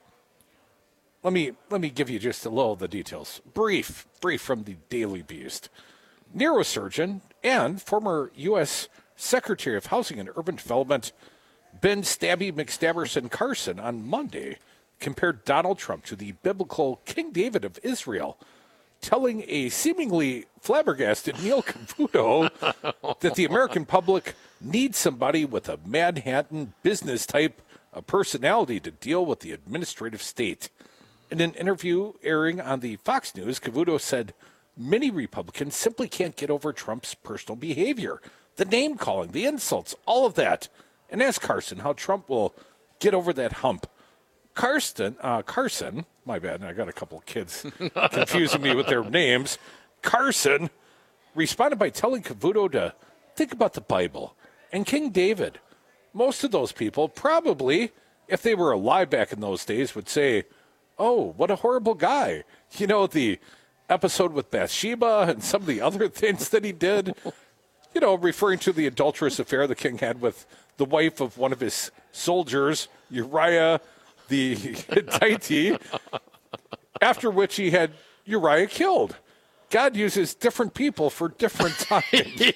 Let me let me give you just a little of the details. Brief, brief from the Daily Beast. Neurosurgeon and former U S Secretary of Housing and Urban Development Ben Stabby McStabberson Carson on Monday compared Donald Trump to the biblical King David of Israel, telling a seemingly flabbergasted Neil Cavuto that the American public needs somebody with a Manhattan business type of personality to deal with the administrative state. In an interview airing on the Fox News, Cavuto said many Republicans simply can't get over Trump's personal behavior, the name calling, the insults, all of that, and asked Carson how Trump will get over that hump. Carson, uh, Carson, my bad, I got a couple of kids confusing me with their names. Carson responded by telling Cavuto to think about the Bible and King David. Most of those people probably, if they were alive back in those days, would say, oh, what a horrible guy. You know, the episode with Bathsheba and some of the other things that he did, you know, referring to the adulterous affair the king had with the wife of one of his soldiers, Uriah the Hittite, after which he had Uriah killed. God uses different people for different times.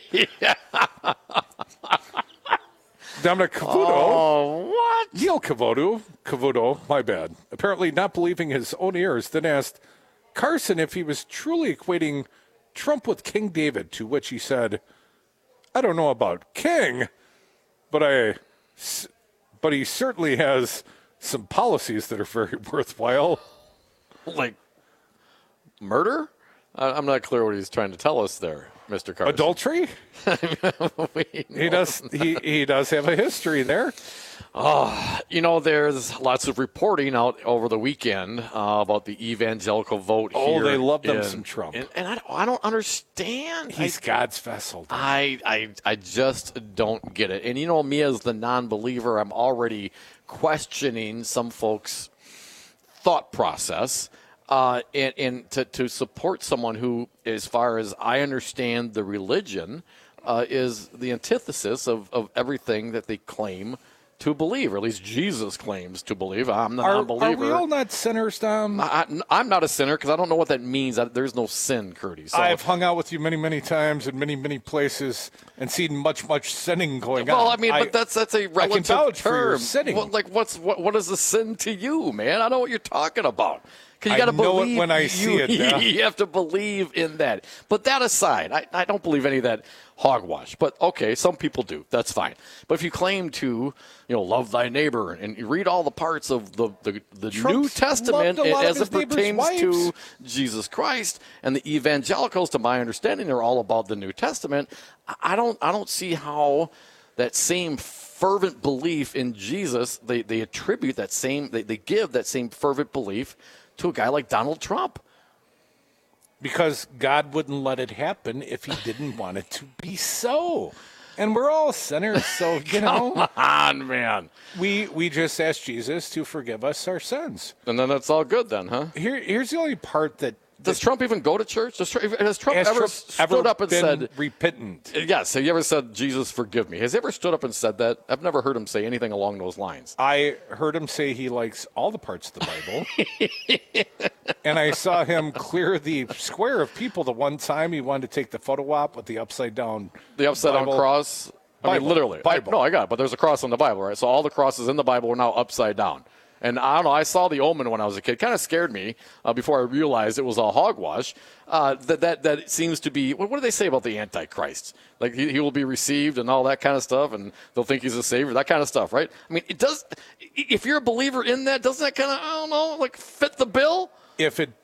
Dominic Cavuto. Oh, what? Neil Cavuto, Cavuto, my bad, apparently not believing his own ears, then asked Carson if he was truly equating Trump with King David, to which he said, I don't know about King, but I, but he certainly has some policies that are very worthwhile. Like murder? I'm not clear what he's trying to tell us there, Mister Carson. Adultery? he does. He he does have a history there. Oh, you know, there's lots of reporting out over the weekend uh, about the evangelical vote. Oh, here they love them in, some Trump, and, and I, don't, I don't understand. He's I, God's vessel. I, I I just don't get it. And you know, me as the non-believer, I'm already questioning some folks' thought process. Uh, and and to, to support someone who, as far as I understand the religion, uh, is the antithesis of, of everything that they claim to believe, or at least Jesus claims to believe. I'm the are, non-believer. Are we all not sinners, Tom? I, I'm not a sinner because I don't know what that means. I, there's no sin, Curdy. So. I've hung out with you many, many times in many, many places and seen much, much sinning going well, on. Well, I mean, I, but that's that's a relative I can vouch term. For your sinning. What, like, what's what? What is a sin to you, man? I know what you're talking about. You I gotta know believe it when I you, see it. Yeah. You have to believe in that. But that aside, I, I don't believe any of that hogwash. But okay, some people do. That's fine. But if you claim to, you know, love thy neighbor and you read all the parts of the the, the New Testament as it pertains to Jesus Christ, and the evangelicals, to my understanding, they're all about the New Testament. I don't I don't see how that same fervent belief in Jesus, they, they attribute that same, they, they give that same fervent belief to a guy like Donald Trump. Because God wouldn't let it happen if he didn't want it to be so. And we're all sinners, so, you know. Come on, man. We we just ask Jesus to forgive us our sins. And then that's all good then, huh? Here, here's the only part that... Does Trump even go to church? Does, has Trump Has ever Trump stood ever up and been said... repentant? Yes. Have you ever said, Jesus, forgive me? Has he ever stood up and said that? I've never heard him say anything along those lines. I heard him say he likes all the parts of the Bible. And I saw him clear the square of people the one time he wanted to take the photo op with the upside down... The upside Bible. down cross? I Bible. mean, literally. Bible. I, no, I got it. But there's a cross in the Bible, right? So all the crosses in the Bible are now upside down. And I don't know, I saw The Omen when I was a kid. Kind of scared me uh, before I realized it was all hogwash. Uh, that, that that seems to be, what, what do they say about the Antichrist? Like he, he will be received and all that kind of stuff, and they'll think he's a savior, that kind of stuff, right? I mean, it does, if you're a believer in that, doesn't that kind of, I don't know, like fit the bill? If it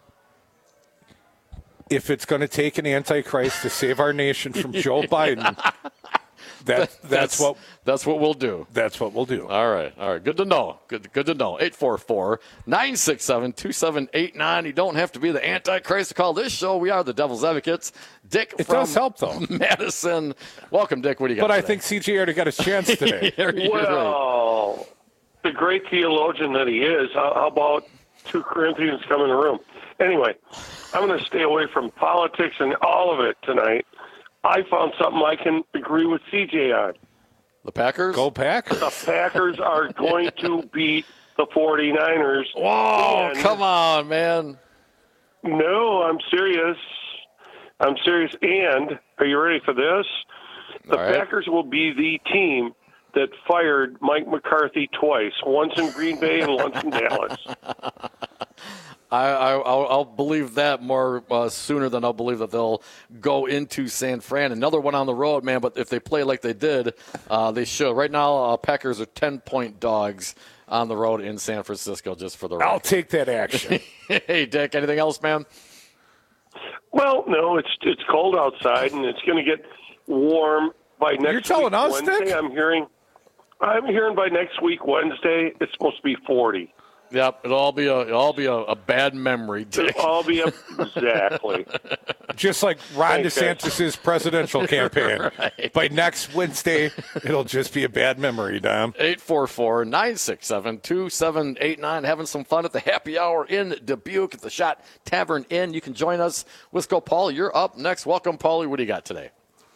if it's going to take an Antichrist to save our nation from Joe Biden... That, that's, that's what that's what we'll do. That's what we'll do. All right, all right. Good to know. Good, good to know. eight four four, nine six seven, two seven eight nine. You don't have to be the Antichrist to call this show. We are the Devil's Advocates. Dick it from does help, though. Madison. Welcome, Dick. What do you got? But today? I think C J already got his chance today. Well, right. The great theologian that he is, how, how about two Corinthians come in the room? Anyway, I'm going to stay away from politics and all of it tonight. I found something I can agree with C J on. The Packers? Go Packers. The Packers are going to beat the 49ers. Whoa, and come on, man. No, I'm serious. I'm serious. And, are you ready for this? The All right. Packers will be the team that fired Mike McCarthy twice, once in Green Bay and once in Dallas. I, I, I'll, I'll believe that more uh, sooner than I'll believe that they'll go into San Fran. Another one on the road, man, but if they play like they did, uh, they should. Right now, uh, Packers are ten-point dogs on the road in San Francisco, just for the I'll record. take that action. Hey, Dick, anything else, man? Well, no, it's it's cold outside, and it's going to get warm by next You're telling week, us, Wednesday. Dick? I'm hearing, I'm hearing by next week, Wednesday, it's supposed to be forty. Yep, it'll all be a it'll all be a, a bad memory, Dick. It'll all be a, exactly. Just like Ron Thanks, DeSantis' presidential campaign. Right. By next Wednesday, it'll just be a bad memory, Dom. eight four four, nine six seven, two seven eight nine. Having some fun at the happy hour in Dubuque at the Shot Tavern Inn. You can join us. Wisco Paul, you're up next. Welcome, Paulie. What do you got today?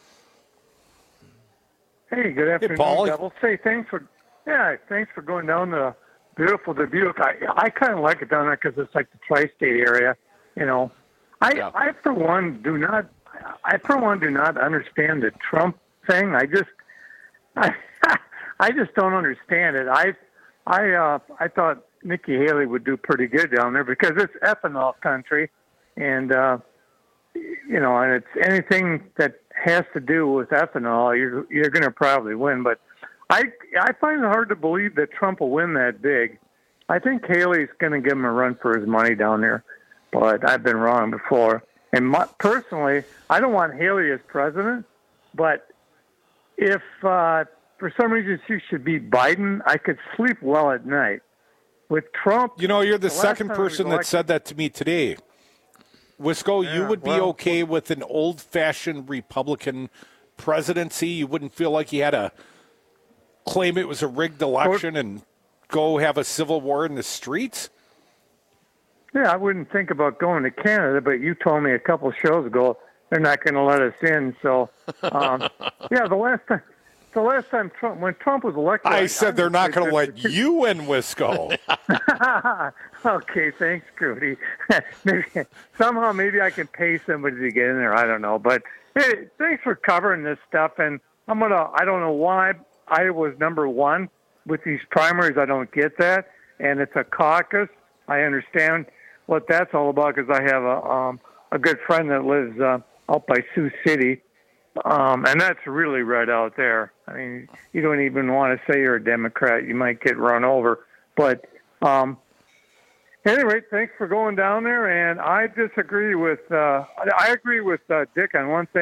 Hey, good afternoon, Paulie. Devils. Say, thanks for, yeah, thanks for going down to beautiful Dubuque. I, I kind of like it down there because it's like the tri-state area, you know. I, Yeah. I, for one, do not, I, for one, do not understand the Trump thing. I just, I, I just don't understand it. I, I, uh, I thought Nikki Haley would do pretty good down there because it's ethanol country, and uh, you know, and it's anything that has to do with ethanol, you're you're going to probably win. But I I find it hard to believe that Trump will win that big. I think Haley's going to give him a run for his money down there, but I've been wrong before. And my, personally, I don't want Haley as president, but if uh, for some reason she should beat Biden, I could sleep well at night. With Trump, You know, you're the, the last second time he was person that elected- said that to me today. Wisco, you Yeah, would be well- okay with an old-fashioned Republican presidency? You wouldn't feel like he had to claim it was a rigged election and go have a civil war in the streets? Yeah, I wouldn't think about going to Canada, but you told me a couple shows ago they're not going to let us in. So, um, yeah, the last time, the last time Trump, when Trump was elected, I said they're not going to let you in, Wisco. Okay, thanks, Crudy. maybe, somehow, maybe I can pay somebody to get in there. I don't know, but hey, thanks for covering this stuff. And I'm gonna. I don't know why Iowa's number one with these primaries. I don't get that. And it's a caucus. I understand what that's all about because I have a um, a good friend that lives uh, out by Sioux City, um, and that's really right out there. I mean, you don't even want to say you're a Democrat; you might get run over. But um, anyway, thanks for going down there. And I disagree with. Uh, I agree with uh, Dick on one thing.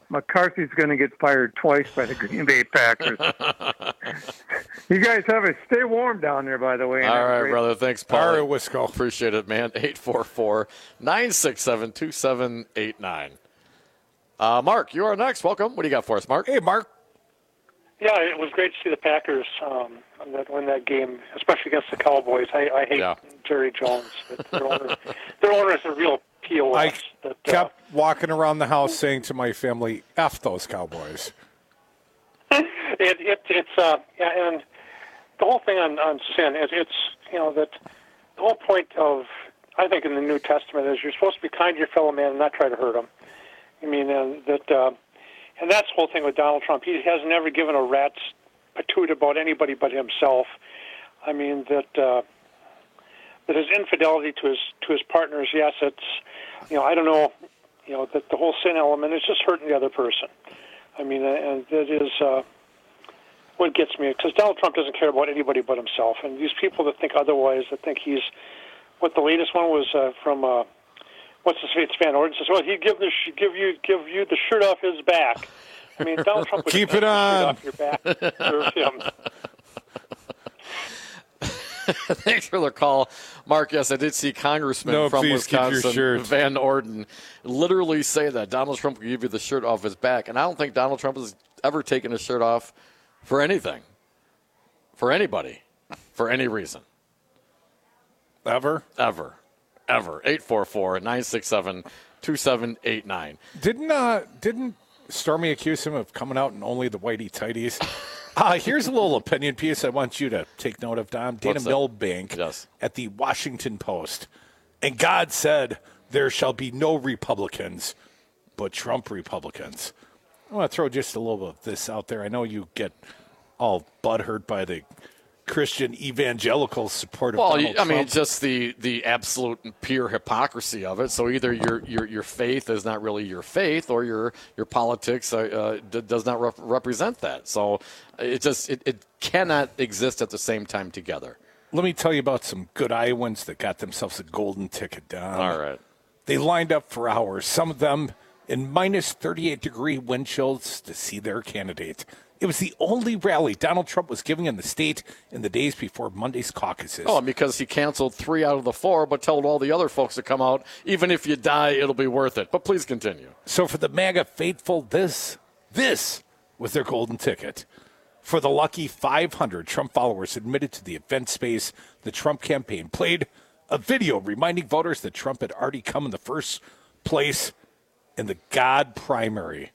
McCarthy's going to get fired twice by the Green Bay Packers. You guys have a stay warm down there, by the way. All right, great. Brother. Thanks, Paul. All right, Wisco. Appreciate it, man. eight four four, nine six seven, two seven eight nine. Uh, Mark, you are next. Welcome. What do you got for us, Mark? Hey, Mark. Yeah, it was great to see the Packers um, win that game, especially against the Cowboys. I, I hate yeah. Jerry Jones. But their owner, their owner is a real P O S. I that, kept uh, walking around the house saying to my family, F those Cowboys. it, it, it's, uh, yeah, and the whole thing on, on sin is it's, you know, that the whole point of, I think, in the New Testament is you're supposed to be kind to your fellow man and not try to hurt him. I mean, and that, uh, and that's the whole thing with Donald Trump. He has never given a rat's patoot about anybody but himself. I mean, that, uh, that his infidelity to his to his partners, yes, it's, you know, I don't know, you know, that the whole sin element is just hurting the other person. I mean, and that is uh, what gets me, because Donald Trump doesn't care about anybody but himself. And these people that think otherwise, that think he's, what the latest one was uh, from, uh, what's his face, Van Orden says, well, he'd give, the, give, you, give you the shirt off his back. I mean, Donald Trump would keep it on. The shirt off your back. Serve him. Thanks for the call, Mark. Yes, I did see Congressman no, from please keep your Wisconsin, shirt. Van Orden, literally say that Donald Trump will give you the shirt off his back. And I don't think Donald Trump has ever taken his shirt off for anything, for anybody, for any reason. Ever? Ever. Ever. eight four four, nine six seven, two seven eight nine. Didn't, uh, didn't Stormy accuse him of coming out in only the whitey tighties? Uh, here's a little opinion piece I want you to take note of, Dom. Dana Milbank yes. at the Washington Post. And God said, there shall be no Republicans, but Trump Republicans. I want to throw just a little of this out there. I know you get all butthurt by the Christian evangelical support of well, Donald I mean, Trump. just the, the absolute pure hypocrisy of it. So either your your your faith is not really your faith, or your your politics uh, uh, d- does not rep- represent that. So it just it, it cannot exist at the same time together. Let me tell you about some good Iowans that got themselves a golden ticket down. All right. They lined up for hours, some of them in minus thirty-eight degree wind chills to see their candidate. It was the only rally Donald Trump was giving in the state in the days before Monday's caucuses. Oh, because he canceled three out of the four, but told all the other folks to come out. Even if you die, it'll be worth it. But please continue. So for the MAGA faithful, this, this was their golden ticket. For the lucky five hundred Trump followers admitted to the event space, the Trump campaign played a video reminding voters that Trump had already come in the first place in the God primary.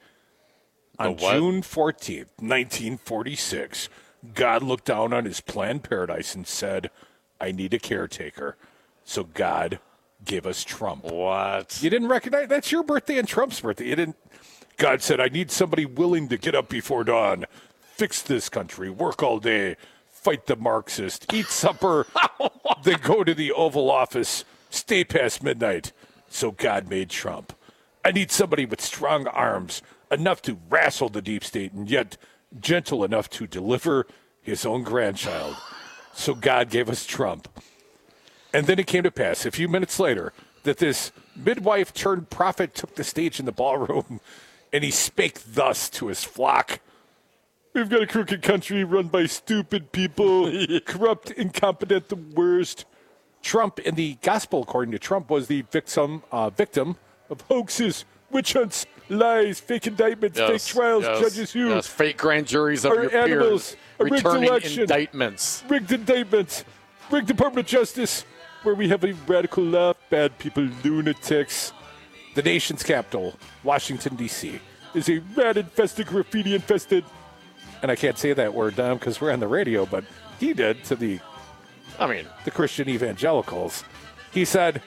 On June fourteenth, nineteen forty-six, God looked down on his planned paradise and said, I need a caretaker. So God gave us Trump. What? You didn't recognize? That's your birthday and Trump's birthday. You didn't. God said, I need somebody willing to get up before dawn, fix this country, work all day, fight the Marxist, eat supper, then go to the Oval Office, stay past midnight. So God made Trump. I need somebody with strong arms, enough to wrestle the deep state, and yet gentle enough to deliver his own grandchild. So God gave us Trump. And then it came to pass, a few minutes later, that this midwife turned prophet took the stage in the ballroom, and he spake thus to his flock. We've got a crooked country run by stupid people, corrupt, incompetent, the worst. Trump, in the gospel, according to Trump, was the victim, uh, victim of hoaxes, witch hunts, lies, fake indictments, yes, fake trials, yes, judges who, yes, fake grand juries of our your animals, peers, a rigged returning election, indictments. Rigged indictments, rigged Department of Justice, where we have a radical left, bad people, lunatics. The nation's capital, Washington, D C, is a rat-infested, graffiti-infested, and I can't say that word, Dom, because we're on the radio, but he did to the, I mean, the Christian evangelicals. He said,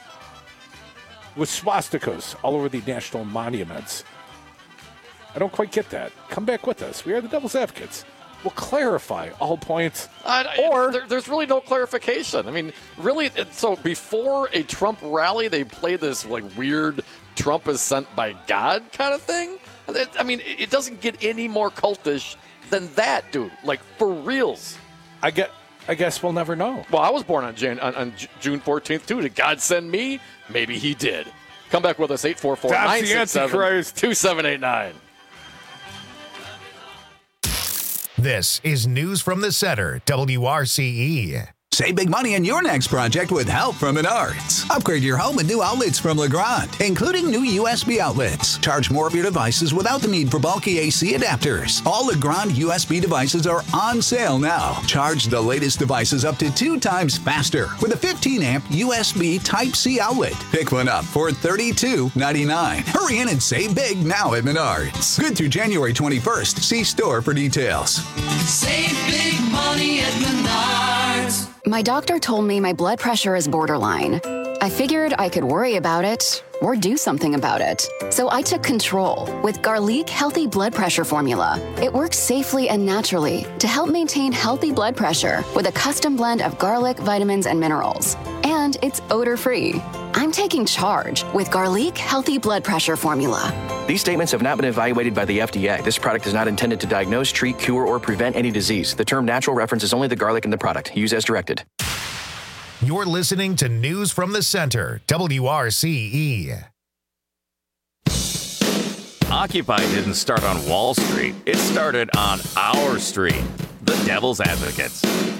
with swastikas all over the national monuments. I don't quite get that. Come back with us. We are the Devil's Advocates. We'll clarify all points. Uh, or there, there's really no clarification. I mean, really, it, so before a Trump rally, they play this like weird Trump is sent by God kind of thing. It, I mean, it, it doesn't get any more cultish than that, dude. Like, for reals. I get. I guess we'll never know. Well, I was born on, Jan, on, on June fourteenth, too. Did God send me? Maybe he did. Come back with us, eight four four, nine six seven, two seven eight nine. This is News from the Center, W R C E. Save big money on your next project with help from Menards. Upgrade your home with new outlets from Legrand, including new U S B outlets. Charge more of your devices without the need for bulky A C adapters. All Legrand U S B devices are on sale now. Charge the latest devices up to two times faster with a fifteen amp U S B Type-C outlet. Pick one up for thirty-two ninety-nine. Hurry in and save big now at Menards. Good through January twenty-first. See store for details. Save big money at Menards. My doctor told me my blood pressure is borderline. I figured I could worry about it or do something about it. So I took control with Garlic Healthy Blood Pressure Formula. It works safely and naturally to help maintain healthy blood pressure with a custom blend of garlic, vitamins, and minerals. And it's odor-free. I'm taking charge with Garlic Healthy Blood Pressure Formula. These statements have not been evaluated by the F D A. This product is not intended to diagnose, treat, cure, or prevent any disease. The term natural references only the garlic in the product. Use as directed. You're listening to News from the Center, W R C E. Occupy didn't start on Wall Street. It started on our street. The Devil's Advocates.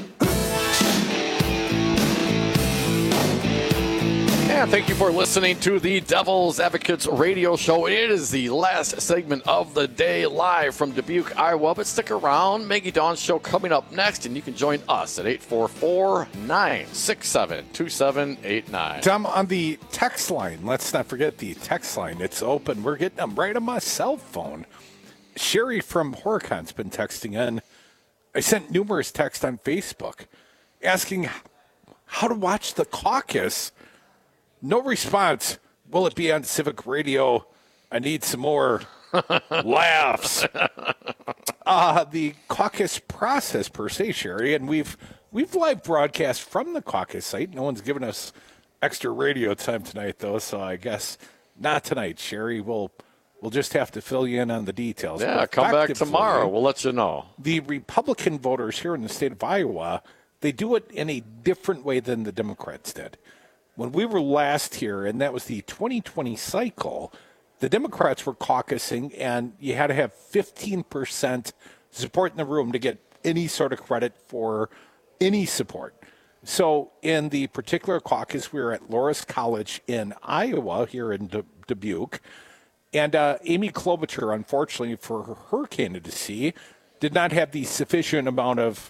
And thank you for listening to the Devil's Advocates radio show. It is the last segment of the day, live from Dubuque, Iowa. But stick around. Maggie Dawn's show coming up next, and you can join us at eight four four, nine six seven, two seven eight nine. Tom, on the text line, let's not forget the text line. It's open. We're getting them right on my cell phone. Sherry from Horacon's been texting in. I sent numerous texts on Facebook asking how to watch the caucus. No response. Will it be on Civic Radio? I need some more laughs. Uh, the caucus process per se, Sherry, and we've we've live broadcast from the caucus site. No one's given us extra radio time tonight, though, so I guess not tonight, Sherry. We'll we'll just have to fill you in on the details. Yeah, but come back tomorrow. We'll let you know. The Republican voters here in the state of Iowa, they do it in a different way than the Democrats did. When we were last here, and that was the twenty twenty cycle, the Democrats were caucusing, and you had to have fifteen percent support in the room to get any sort of credit for any support. So in the particular caucus, we were at Loras College in Iowa, here in D- Dubuque, and uh, Amy Klobuchar, unfortunately for her candidacy, did not have the sufficient amount of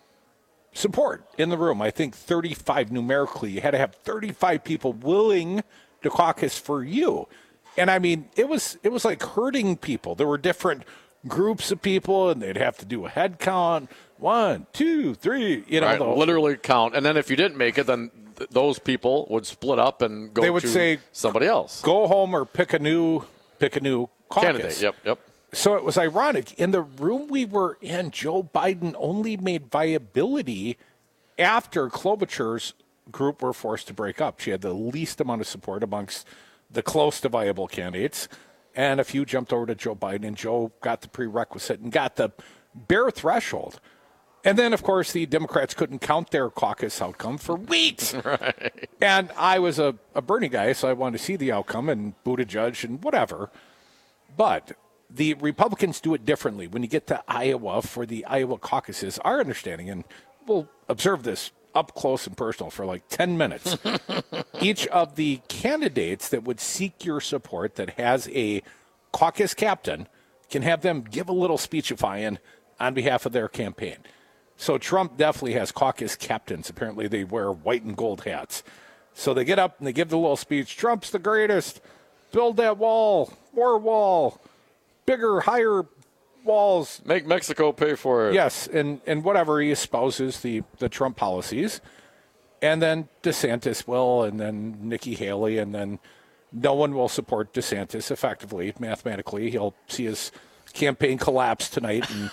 support in the room. I think thirty-five numerically. You had to have thirty-five people willing to caucus for you. And I mean, it was it was like herding people. There were different groups of people, and they'd have to do a head count. One, two, three, you know. Right, the, literally count. And then if you didn't make it, then th- those people would split up and go they would to say, somebody else. Go home or pick a new pick a new caucus. Candidate, yep, yep. So it was ironic. In the room we were in, Joe Biden only made viability after Klobuchar's group were forced to break up. She had the least amount of support amongst the close to viable candidates, and a few jumped over to Joe Biden, and Joe got the prerequisite and got the bare threshold. And then, of course, the Democrats couldn't count their caucus outcome for weeks. Right. And I was a, a Bernie guy, so I wanted to see the outcome and Buttigieg and whatever. But the Republicans do it differently. When you get to Iowa for the Iowa caucuses, our understanding, and we'll observe this up close and personal for like ten minutes, each of the candidates that would seek your support that has a caucus captain can have them give a little speechifying on behalf of their campaign. So Trump definitely has caucus captains. Apparently they wear white and gold hats. So they get up and they give the little speech. Trump's the greatest. Build that wall. More wall. Bigger, higher walls. Make Mexico pay for it. Yes, and, and whatever. He espouses the, the Trump policies. And then DeSantis will, and then Nikki Haley, and then no one will support DeSantis effectively, mathematically. He'll see his campaign collapse tonight in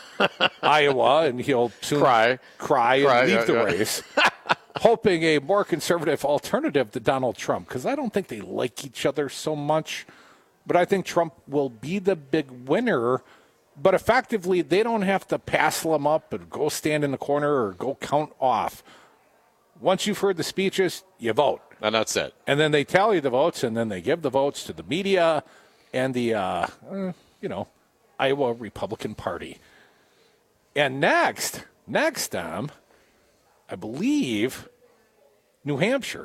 Iowa, and he'll soon cry, cry, cry and leave yeah, the yeah. race, hoping a more conservative alternative to Donald Trump, because I don't think they like each other so much. But I think Trump will be the big winner. But effectively, they don't have to pass him up and go stand in the corner or go count off. once you've heard the speeches, you vote. And that's it. And then they tally the votes, and then they give the votes to the media and the, uh, uh, you know, Iowa Republican Party. And next, next, um, I believe, New Hampshire.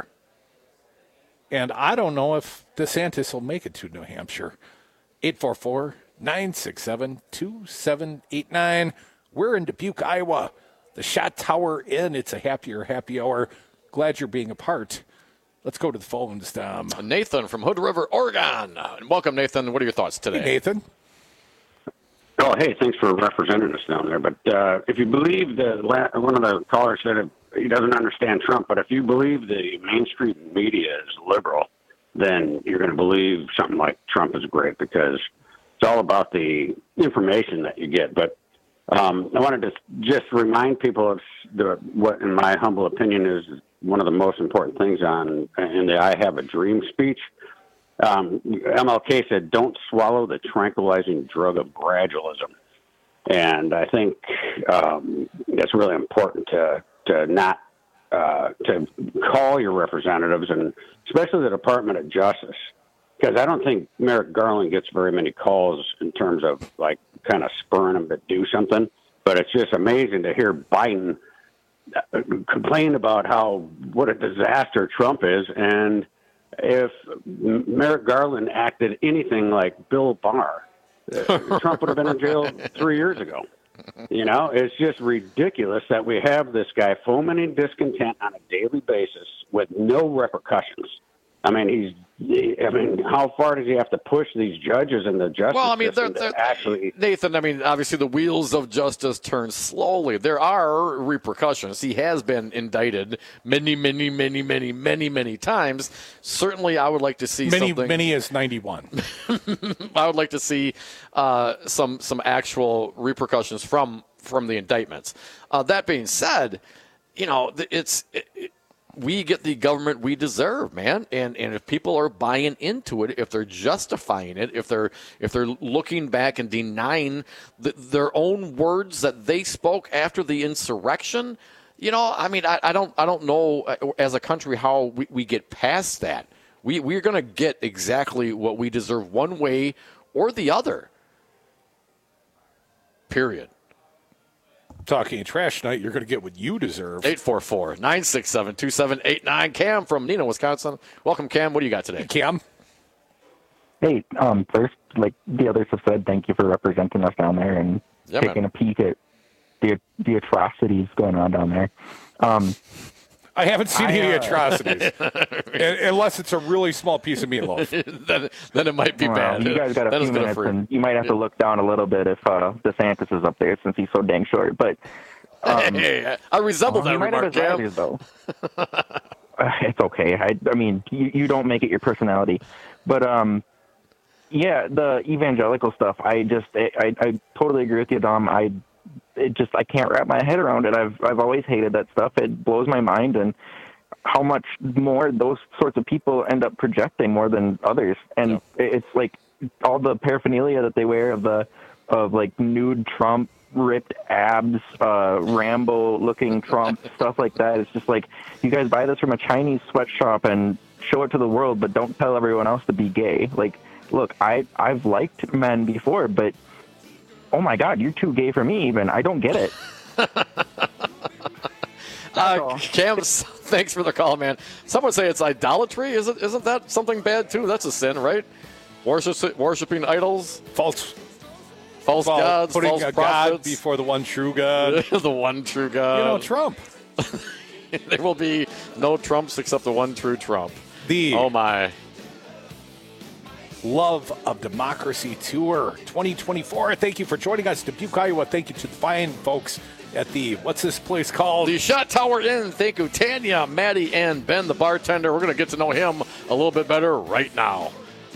And I don't know if DeSantis will make it to New Hampshire. eight four four, nine six seven, two seven eight nine. We're in Dubuque, Iowa. The Shot Tower Inn. It's a happier, happy hour. Glad you're being a part. Let's go to the phones, Tom. Nathan from Hood River, Oregon. Welcome, Nathan. What are your thoughts today? Hey, Nathan. Oh, hey, thanks for representing us down there. But uh, if you believe the one of the callers said he doesn't understand Trump, but if you believe the mainstream media is liberal, then you're going to believe something like Trump is great because it's all about the information that you get. But um, I wanted to just remind people of the, what, in my humble opinion, is one of the most important things on in the I Have a Dream speech. Um, M L K said, don't swallow the tranquilizing drug of gradualism. And I think um, it's really important to, to not uh, to call your representatives, and especially the Department of Justice, because I don't think Merrick Garland gets very many calls in terms of, like, kind of spurring him to do something. But it's just amazing to hear Biden complain about how what a disaster Trump is, and if Merrick Garland acted anything like Bill Barr, uh, Trump would have been in jail three years ago. You know, it's just ridiculous that we have this guy fomenting discontent on a daily basis with no repercussions. I mean, he's. I mean, how far does he have to push these judges and the justice Well, I mean, system they're, to they're, actually? Nathan, I mean, obviously the wheels of justice turn slowly. There are repercussions. He has been indicted many, many, many, many, many, many times. Certainly, I would like to see Many, something. many is ninety-one. I would like to see uh, some some actual repercussions from from the indictments. Uh, that being said, you know, it's. It, it, we get the government we deserve, man. And and if people are buying into it, if they're justifying it, if they're if they're looking back and denying the, their own words that they spoke after the insurrection, you know, I mean, I, I don't I don't know as a country how we, we get past that. We we're going to get exactly what we deserve one way or the other. Period. Talking trash tonight, you're going to get what you deserve. eight four four, nine six seven, two seven eight nine. Cam from Neenah, Wisconsin. Welcome, Cam. What do you got today? Cam. Hey, um, first, like the others have said, thank you for representing us down there and yeah, taking man. a peek at the the atrocities going on down there. Um, I haven't seen I, any uh, atrocities, unless it's a really small piece of meatloaf. then, then it might be well, bad. You guys got a That few is gonna minutes, free. and you might have to look down a little bit if uh, DeSantis is up there since he's so dang short. But um, hey, I resemble um, that you might have remark, his Cam. values, though. Uh, it's okay. I, I mean, you, you don't make it your personality, but um, yeah, the evangelical stuff. I just, I, I, I totally agree with you, Dom. I, it just, I can't wrap my head around it. I've, I've always hated that stuff. It blows my mind, and how much more those sorts of people end up projecting more than others. And Yep. it's like all the paraphernalia that they wear of the, of like nude Trump, ripped abs, uh, Rambo-looking Trump, stuff like that. It's just like, you guys buy this from a Chinese sweatshop and show it to the world, but don't tell everyone else to be gay. Like, look, I, I've liked men before, but oh my God, you're too gay for me even. I don't get it. Uh, Cam, thanks for the call, man. Some would say it's idolatry. Isn't isn't that something bad too? That's a sin, right? Worship, worshiping idols, false, false Well, gods, putting false a prophets. God before the one true God. the one true God. You know, Trump. There will be no Trumps except the one true Trump. The oh my. Love of Democracy Tour twenty twenty-four. Thank you for joining us, Dubuque, Iowa. Thank you to the fine folks at the, what's this place called? The Shot Tower Inn. Thank you, Tanya, Maddie, and Ben, the bartender. We're going to get to know him a little bit better right now.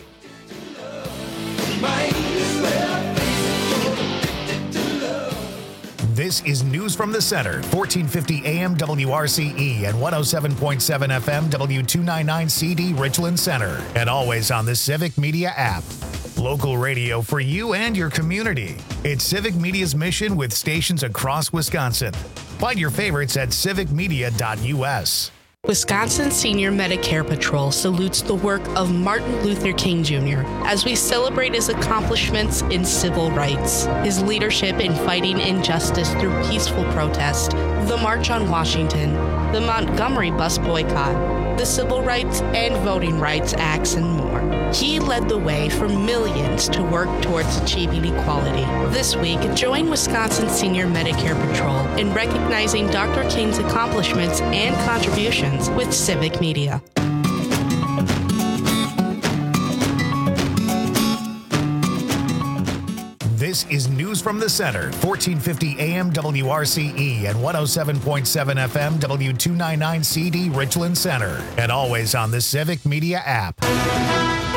This is News from the Center, fourteen fifty A M W R C E and one oh seven point seven F M W two ninety-nine C D Richland Center, and always on the Civic Media app. Local radio for you and your community. It's Civic Media's mission with stations across Wisconsin. Find your favorites at civic media dot U S. Wisconsin Senior Medicare Patrol salutes the work of Martin Luther King Junior as we celebrate his accomplishments in civil rights, his leadership in fighting injustice through peaceful protest, the March on Washington, the Montgomery bus boycott, the Civil Rights and Voting Rights Acts, and more. He led the way for millions to work towards achieving equality. This week, join Wisconsin Senior Medicare Patrol in recognizing Doctor King's accomplishments and contributions with Civic Media. This is News from the Center, fourteen fifty A M W R C E and one oh seven point seven F M W two ninety-nine C D Richland Center, and always on the Civic Media app.